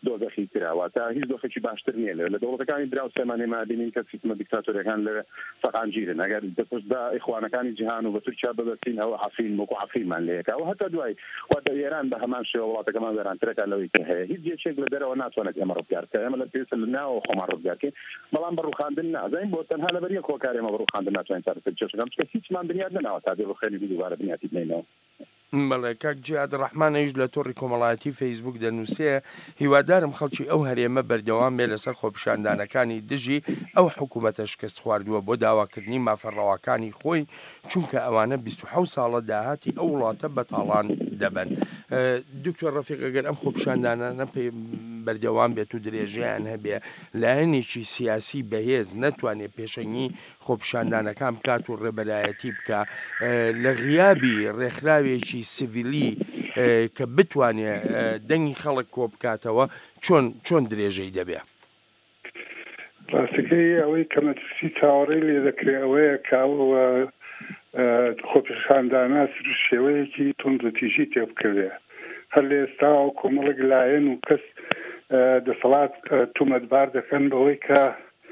دۆزەخی کراوە تا هیچ دۆخێکی باشتر نییە لە دەوڵەتەکانی دراو سێمانێ مادینین کە سیستمە دیکتاتۆریەکان لە سەقامگیرن ئەگەر دەپشتدا ئیخوانەکانی جیهان و بە تورکیا ببەستین ئەوە عەفرین وەکو عەفریمان لەیەکە و هەتا دوای وا ئێران بە هەمان شێوە وڵاتەکەمان وێرانترەکە لەوەی کە هەیە هیچ یەکێک لە دەرەوە ناتوانێت ئێمە ڕووبگارکە ئێمە لە پێویستە لە ناوە خۆمان ڕووبگارکەین بەڵام بە ڕووخاندن نازانین بۆ تەنها لەبەر یەک هۆکار ئێمە بە ڕووخاندن ناتوانین چارەسەر کێشەکەم چکە هیچمان بنیاد نەناوە تا دێ ڕووخێنی دووبارە بنیاتی بنینەوە. بەڵێ کاک جیاد ڕەحمانەیش لە تۆڕی کۆمەڵایەتی فەیسبوک دەنووسێ هیوادارم خەڵکی ئەو هەرێمە بەردەوام بێ لەسەر خۆپیشاندانەکانی دژی ئەو حکوومەتە شکست خواردووە بۆ داواکردنی مافەڕەوەکانی خۆی چونکە ئەوانە بیست و حەوت ساڵە داهاتی ئەو وڵاتە بەتاڵان دەبن. دکتۆر ڕەفیق ئەگەر ئەم خۆپیشاندانانە بەردەوام بێت و درێژیان هەبێ لایەنێکی سیاسی بەهێز نەتوانێت پێشەنگی خۆپیشاندانەکان بکات و ڕێبەرایەتی بکە لە غیابی ڕێکخراوێکی سیڤیلی کە بتوانێت دەنگی خەڵک کۆ بکاتەوە چۆن چۆن درێژەی دەبێ؟ ڕاستەکەی ئەوەی کەمەترسی چاوەڕێی لێ دەکرێت ئەوەیە کاوە خۆپیشاندانە شێوەیەکی تونندەتیژی تێبکەوێ هەر لە ئێستا و کۆمەڵک لایەن و کەس دەسەڵات تومەتبار دەکەن بەوەی کە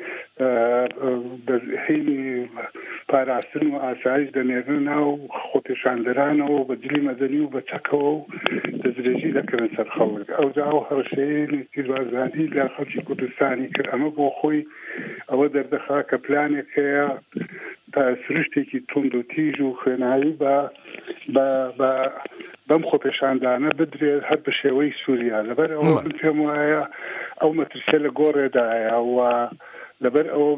هەینی پاراستن و ئاسایش دەنێرن ناو خۆپیشاندەرانەوە بە جلی مەدەنی و بە چەکەوە و دەستدرێژی دەکەن سەر خەڵک ئەو جا و هەڕشەیە تیربازانی لە خەڵکی کوردستانی کرد ئەمە بۆ خۆی ئەوە دەردەخا کە پلانێک هەیە سروشتێکی توند و تیژ و خوێنایی بە بە بەم خۆپیشاندانە بدرێت هەر بە شێوەی سووریا لەبەر ئەوە من پێم وایە ئەو مەترسیە لە گۆڕێدایە و لەبەر ئەوە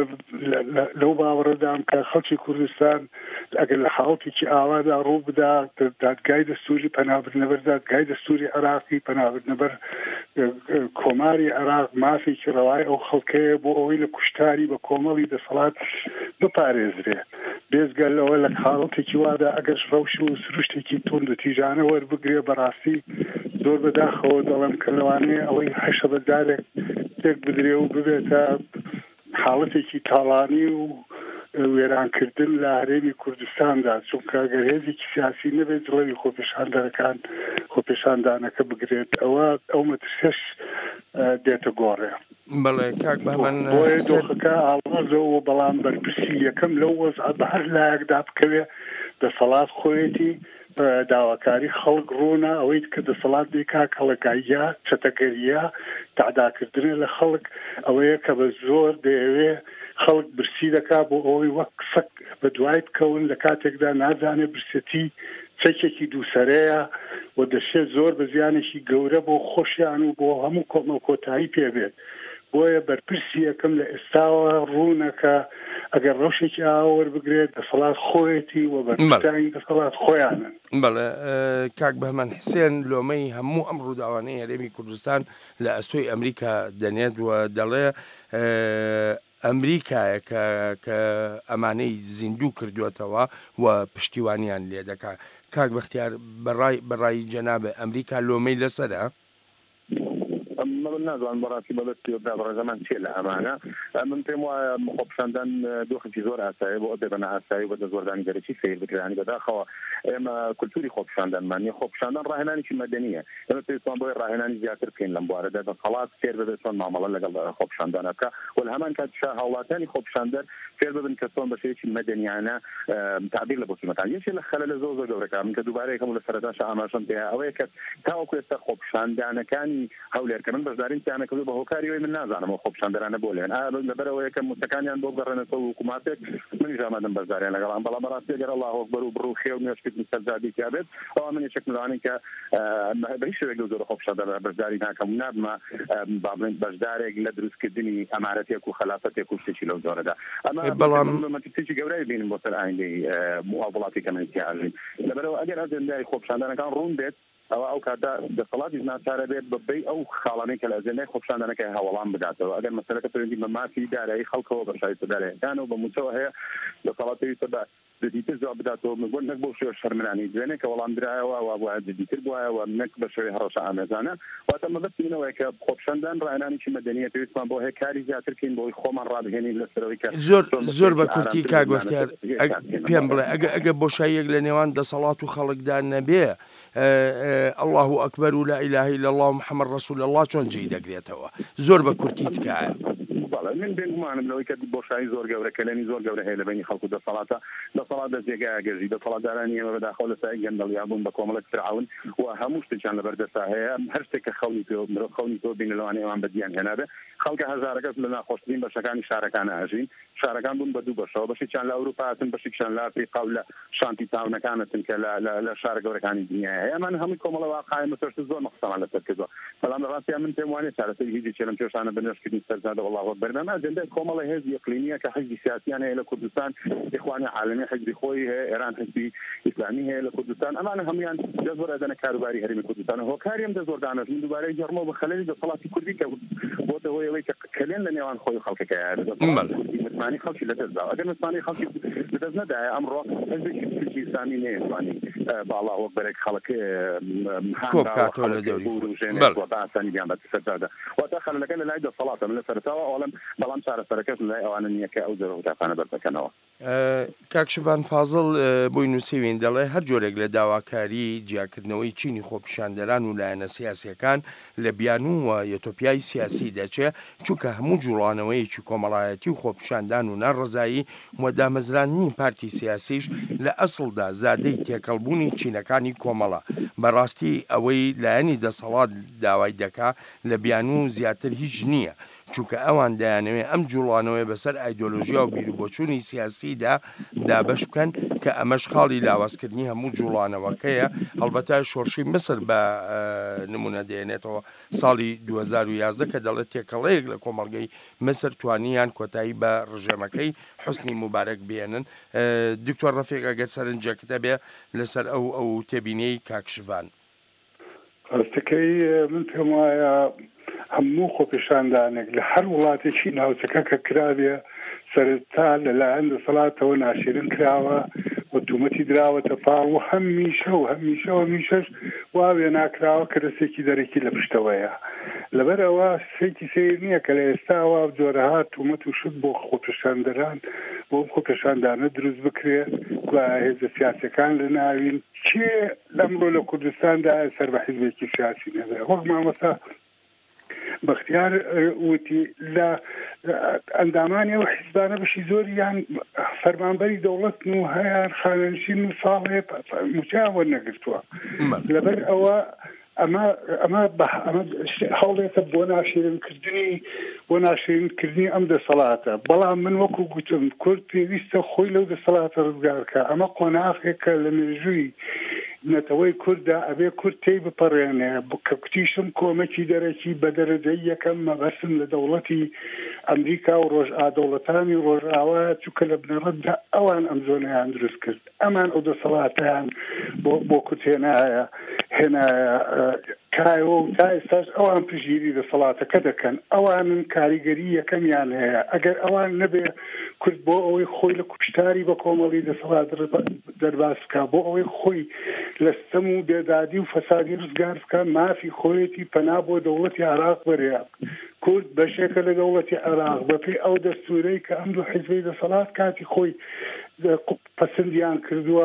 لەو باوەڕەدام کە خەڵکی کوردستان ئەگەر لە حاڵەتێکی ئاوادا ڕوو بدا دادگای دەستوری پەنابردنەبەر دادگای دەستوری عراقی پەنابردنەبەر کۆماری عراق مافێکی ڕەوای ئەو خەڵکەیە بۆ ئەوەی لە کوشتاری بە کۆمەڵی دەسەڵات بپارێزرێ بێزگەل لەوە لە حاڵەتێکی وادا ئەگەر ڕەوش و سروشتێکی تند و تیژانە وەربگرێ بەڕاستی زۆر بەداخەوە دەڵێم کە لەوانەیە ئەوەی هەشە بەدارێک تێک بدرێ و ببێتە حاڵەتێکی تاڵانی و وێرانکردن لە هەرێمی کوردستاندا چونکە ئەگەر هێزێکی سیاسی نەبێت دڵەوی خۆپیشاندەرەکان خۆپیشاندانەکە بگرێت ئەوە ئەو مەترسیەش دێتە گۆڕێ. بەڵێ کاک بەمان بۆیە دۆخەکە ئاڵازەوە بەڵام بەرپرسی یەکەم لەو وەزعە بە هەر لایەکدا بکەوێ دەسەڵات خۆیەتی داواکاری خەڵک ڕوونا ئەوەی کە دەسەڵات دیکا کەڵەکاییە چەتەگەریە تعداکردنە لە خەڵک ئەوەیە کە بە زۆر دەیەوێ خەڵک برسی دەکا بۆ ئەوەی وەک سەک بە دوای بکەون لە کاتێکدا نازانێت برسەتی چەکێکی دووسەرەیە و دەشێت زۆر بە زیانێکی گەورە بۆ خۆشیان و بۆ هەموو کۆمە کۆتایی پێبێت بۆیە بەرپرسی یەکەم لە ئێستاوە ڕوونەکە ئەگەر ڕەوشێکی ئاوە بگرێت دەسەڵات خۆیەتی و بەرپرسانی دەسەڵات خۆیانن. بەڵێ کاک بەهمەن حسێن لۆمەی هەموو ئەم ڕووداوانەی هەرێمی کوردستان لە ئەستۆی ئەمریکا دەنێت و دەڵێ ئەمریکایە کە ئەمانەی زیندوو کردوێتەوە و پشتیوانیان لێ دەکات. کاک بەختیار بەڕای جەنابە ئەمریکا لۆمەی لەسەرە؟ من نازان بەڕاستی بەدەستی ڕێزەمان چێ لە ئەمانە من پێم وایە خۆپیشاندان دۆخێکی زۆر ئاسایی بۆ ئەو بەنە ئاسایی و بە زۆردانی گەرەکی سیر بکرانی بەداخەوە ئێمە کولتوری خۆپیشاندانمانی خۆپیشاندان ڕاهێنانێکی مەدەنیە ئێمە پێویستمان بۆی ڕاهێنانی زیاتر بکەین لەم بوارەدا دەسەڵات فێر ببێت چۆن مامەڵە لەگەڵ خۆپیشاندانە بکە و لە هەمان کاتیشا هاوڵاتیانی خۆپیشاندەر فێر ببن کە چۆن بەشێکی مەدەنیانە تعبیر لە بۆچیمەکان یەکێک لە خەلە لە زۆر زۆر گەورەکە من کە دووبارە یەکەم لە سەرەتاشە ئاماژەم پێ ئەوەیە کە تاوەکو ئێستا خۆپیشاندانەکانی هەولێرکردن بەشدارین تیانەکردو بە هۆکاریەوەی من نازانم خۆپیشاندەرانە بۆ لێن لەبەرەوەی کە مستەکانیان بۆ گەڕێنێتەوە حکووماتێک منیش ئامادەم بەشداریان لەگەڵام بەڵام بەڕاستی ئەگەر الله ئەکبەر و بڕوو خێو نوێژکرد مستەرزادی کا بێت ئەوە من یەکێک لەوانەی کە بە هیچ شێوەیەک زۆر خۆپیشاندەر بەشداری ناکەم و نابمە با بڵێن بەشدارێک لە دروستکردنی ئەمارەتێک و خەلافەتێک و شتێکی لەو جۆرەدا ئەمە بەڵام مەترسیی گەورەی بینیم بۆ سەر ئایندەی وڵاتی کەمەنیسیاژین لەبەرەوە ئەگەر ئەجەندای خۆپیشاندانەکان ڕوون بێت ئەوە ئەو کاتا دەسەڵاتی ناچارە بێت بەبێ ئەو خاڵانەی کە لە ئەجەندای خۆپیشاندانەکە هەوڵام بداتەوە ئەگەر مەسەلەکە پەیوەندی بە مافی دارایی خەڵکەوە بە شایستەدارەکان و بە موچەوە هەیە دەسەڵات پێویستە بە دیتر جواب بداتەوە بۆ نەک بۆ شێ شەرمنانی دوێنێ کە وەڵام درایەوە وا بۆ دیتر بووایەوە نەک بە شێوەی هەڕەشە ئامێزانە واتە مەبەستی منەوەی کە خۆپیشاندان ڕایانانێکی مەدەنیە پێویستمان بۆ هەیە کاری زیاترکەین بۆی خۆمان ڕابهێنین لەسەرەوەی کە زۆر زۆر بە کورتی کاگوەستیار پێم بڵێ ئەگە ئەگە بۆشاییەک لە نێوان دەسەڵات و خەڵکدا نەبێ الله ئەکبەر و لا ئیلاهە ئیلا الله محەممەد ڕەسوول الله چۆن جێی دەگرێتەوە زۆر بە کورتی تکایە من بێگومانم لەوەی کە بۆشایی زۆر گەورە کەلێنی زۆر گەورە هەیە لە بینی خەڵکو دەسەڵاتە دەسەڵات دەستێگای گەژی دەسەڵاتدارانی ئێمە بەداخەو لە سای گەندەڵیا بوون بە کۆمەڵێک فرعون و هەموو شتێکیان لەبەردەستا هەیە هەر شتێک کە خەونی پێ مرۆڤ خەونی تۆ بینە لەوانەیە ئەوان بەدیان هێنابێ خەڵکە هەزارە کەس لە ناخۆشترین بەشەکانی شارەکانە ئاژین شارەکان بوون بە دوو بەشەوە بەشێکیان لە ئەوروپا هاتن بەشێکیان لە ئەفریقا و لە شانتی تاونەکانەتن کە لە شارە گەورەکانی دنیای هەیە ئەمان هەمووی کۆمەڵە واقعی مەسەرت زۆر مەقسەمان لەسەر کردووە بەڵام لەڕاستیان من پێم وانێ چارەسەری هیچ لەم کێشانە بەنرخکردنی سەرزادە وەڵڵاهوە بەرنامە ئەجەندای کۆمەڵە هێزی ئیقلیمیە کە حەزبی سیاسییان هەیە لە کوردستان ئیخوانی عالەمی حەزبی خۆی هەیە ئێران حەزبی ئیسلامی هەیە لە کوردستان ئەمانە هەمویان دەست بۆ دەدەنە کاروباری هەرێمی کوردستان هۆکاری ئەم دەست وەردانەش من دووبارەی جەڕمەوە بە خەلەلی دەسەڵاتی کوردی کە بۆتە هۆی ئەوەی کە کەلێن لە نێوان خۆی و خەڵکەکەیە متمانی خەڵکی لەدەستدا ئەگەر متمانی خەڵکی لەدەست نەدایە ئەمڕۆ حەزبێکی تورکی ئیسلامی نەیەتوانی باڵا وەکبەرێک خەڵک کۆبکاتەوە لە دەوری باسانی بیان بە سەردادا واتە خەلەکە لە لای دەسەڵاتە من لە سەرتاوە ئەوڵم بەڵام چارەسەرەکەش لای ئەوانە نییە کە ئەو جۆرە هوتاقانە بەردەکەنەوە کاکشڤان فازڵ بۆی نووسێوین دەڵێ هەر جۆرێک لە داواکاری جیاکردنەوەی چینی خۆپیشاندەران و لایەنە سیاسیەکان لە بیانووە یەتۆپیای سیاسی دەچێت چونکە هەموو جوڵانەوەیەکی کۆمەڵایەتی و خۆپیشاندان و ناڕزایی و دامەزرانی پارتی سیاسیش لە ئەسڵدا زادەی تێکەڵبوونی چینەکانی کۆمەڵە بەڕاستی ئەوەی لایەنی دەسەڵات داوای دەکا لە بیانوو زیاتر هیچ نییە چونکە ئەوان دایانەوێت ئەم جوڵانەوەی بەسەر ئایدۆلۆژیا و بیرروبۆچوونی سیاسیدا دابش بکەن کە ئەمەش خاڵی لاوازکردنی هەموو جوڵانەوەکەیە هەڵبەتە شۆڕشی مسر بە نمونە دێنێتەوە ساڵی دوو هەزار و یازدە کە دەڵێت تێکەڵەیەک لە کۆمەڵگەی مسر توانیان کۆتایی بە ڕژێمەکەی حوسنی موبارەک بێنن دکتۆر ڕەفیق ئەگەر سەرنجەکەتە بێ لەسەر ئەو ئەو تێبینەی کاکشڤان ڕاستەکەی من پێم وایە هەموو خۆپیشاندانێک لە هەر وڵاتێکی ناوچەکە کە کرابێ سەرتا لەلایەن دەسەڵاتەوە ناشرین کراوە و تومەتی دراوەتە پاڵ و هەمیشە و هەمیشە و هەمیشەش واوێ ناکراوە کە دەستێکی دەرەکی لە پشتەوەیە لەبەرەوە سێکی سیر نییە کە لە ئێستاوە جۆرەها تومەت و شت بۆ خۆپیشاندەران بۆ خۆپیشاندانە دروست بکرێت و هێزە سیاسەکان لە ناوین کێ لەمڕۆ لە کوردستاندا سەر بە حیزبێکی سیاسی نەبێ وەک مامەسا بەختیار وتی لە ئەندامانی ئەو حیزبانە بەشی زۆریان فەرمانبەری دەوڵەت و هەیان خانەنشین و ساڵێ موچیان وەرنەگرتووە لەبەر ئەوە ئەمە ئەمە ئەمە هەوڵێتە بۆ ناشرینکردنی بۆ ناشرینکردنی ئەم دەسەڵاتە بەڵام من وەکو گوتم کورد پێویستە خۆی لەو دەسەڵاتە ڕزگارکە ئەمە قۆناغێکە لە مێژووی نەتەوەی کووردا ئەبێ کورد تێی بپەڕێنێ کە کوتیشم کۆمەکی دەرەکی بە دەرەجەی یەکەم مەبەسم لە دەوڵەتی ئەمریکا و ڕۆژ ئادەوڵەتانی ڕۆژئاوا چووکە لە بنەڕەتدا ئەوان ئەم زۆنەیان دروست کرد ئەمان ئەو دەسەڵاتیان بۆ بۆ کورد هێنایە هێنایە کایەوە و تا ئێستاش ئەوان پژگیری دەسەڵاتەکە دەکەن ئەوانن کاریگەری یەکەمیان هەیە ئەگەر ئەوان نەبێ کورد بۆ ئەوەی خۆی لە کوشتاری بە کۆمەڵی دەسەڵات دەرباز بکە بۆ ئەوەی خۆی لە ستەم و بێدادی و فەسادی ڕزگار بکە مافی خۆیەتی پەنا بۆ دەوڵەتی عێراق بەرێ کورد بەشێکە لە دەوڵەتی عێراق بەپێی ئەو دەستورەی کە ئەم دوو حیزبەی دەسەڵات کاتی خۆی پەسەندیان کردووە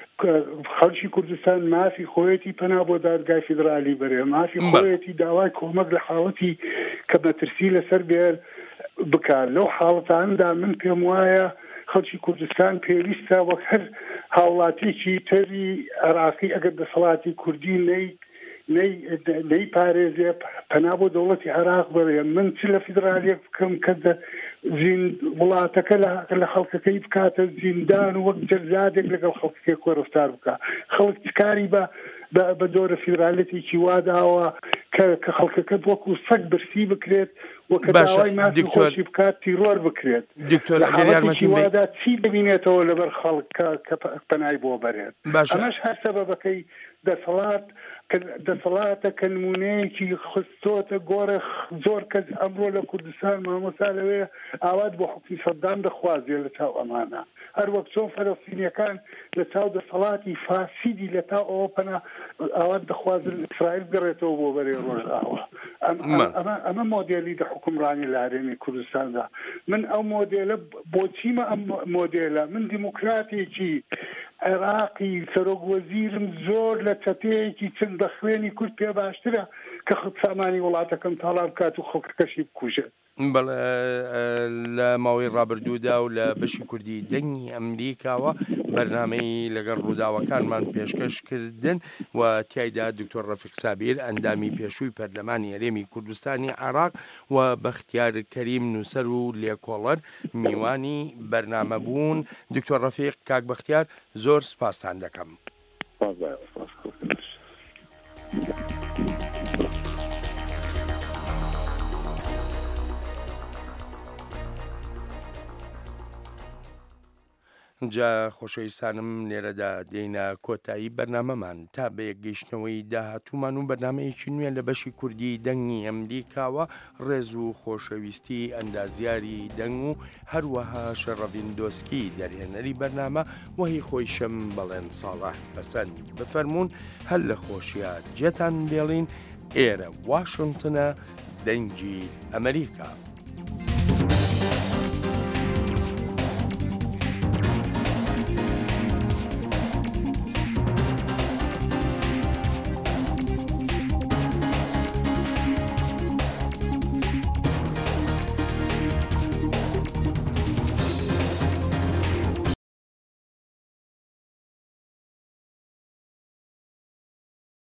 خەڵکی کوردستان مافی خۆیەتی پەنا بۆ دادگای فیدرالی بەرێ مافی خۆیەتی داوای کۆمەک لە حاڵەتی کە مەترسی لەسەر بێر بکات لەو حاڵەتاندا من پێم وایە خەڵکی کوردستان پێویستە وەک هەر هاوڵاتێکی تەری عێراقی ئەگەر دەسەڵاتی کوردی نەی نەی پارێزێ پەنا بۆ دەوڵەتی عێراق بەرێ من چ لە فیدرالیەک بکەم کە وڵاتەکە لە خەڵکەکەی بکاتە زیندان و وەک جەرزادێک لەگەڵ خەڵکەکەی کۆرەفتار بکە خەڵک چکاری بە بە دۆرە فیدرالیەتێکی واداوە کە خەڵکەکە وەکو سەگ برسی بکرێت وەکە داوای مافی خۆشی بکات تیرۆر بکرێت لە حاڵەتێکی وادا چی دەبینێتەوە لەبەر خەڵک کە پەنای بۆ بەرێت ئەمەش هەر سەبەبەکەی دەسەڵات دەسەڵاتە کە نمونەیەکی خستۆتە گۆڕە زۆر کەس ئەمڕۆ لە کوردستان مامۆستا لەوەیە ئاوات بۆ حکومی سەدام دەخوازیێ لە چاو ئەمانە هەر وەک چۆن فەلەستینیەکان لە چاو دەسەڵاتی فاسیدی لە تا ئەوە پەنا ئاوات دەخوازن ئیسرائیل بگەڕێتەوە بۆ بەرێ ڕۆژئاوا ئەمە مۆدێلی دە حکومڕانی لە هەرێمی کوردستاندا من ئەو مۆدێلە بۆچیمە ئەم مۆدێلە من دیموکراتێکی عێراقی سەرۆکوەزیرم زۆر لە چەتەیەکی چند بە خوێنی کورد پێ باشترە کە سامانی وڵاتەکەم تاڵا بکات و خەڵکەکەشی بکوژێت بەڵێ لە ماوەی ڕابردوودا و لە بەشی کوردی دەنگی ئەمریکاوە بەرنامەی لەگەڵ ڕووداوەکانمان پێشکەشکردن و تایدا دکتۆر ڕەفیق سابیر ئەندامی پێشووی پەرلەمانی هەرێمی کوردستانی عێراق و بەختیار کەریم نووسەر و لێکۆڵەر میوانی بەرنامە بوون. دکتۆر ڕەفیق کاک بەختیار زۆر سپاسان دەکەم. جا خۆشەویستانم لێرەدا دێینە کۆتایی بەرنامەمان تا بە یەکگەیشتنەوەی داهاتوومان و بەرنمەیەکی نوێ لە بەشی کوردی دەنگی ئەمریکاوە ڕێز و خۆشەویستی ئەندازیاری دەنگ و هەروەها شەڕەڤیندۆسکی دەرهێنەری بەرنامە وهی خۆی شەم بەڵێن ساڵح بەسەند بفەرمونون هەر لە خۆشیە جێتان بێڵین ئێرە واشنگتنە دەنگی ئەمریکا.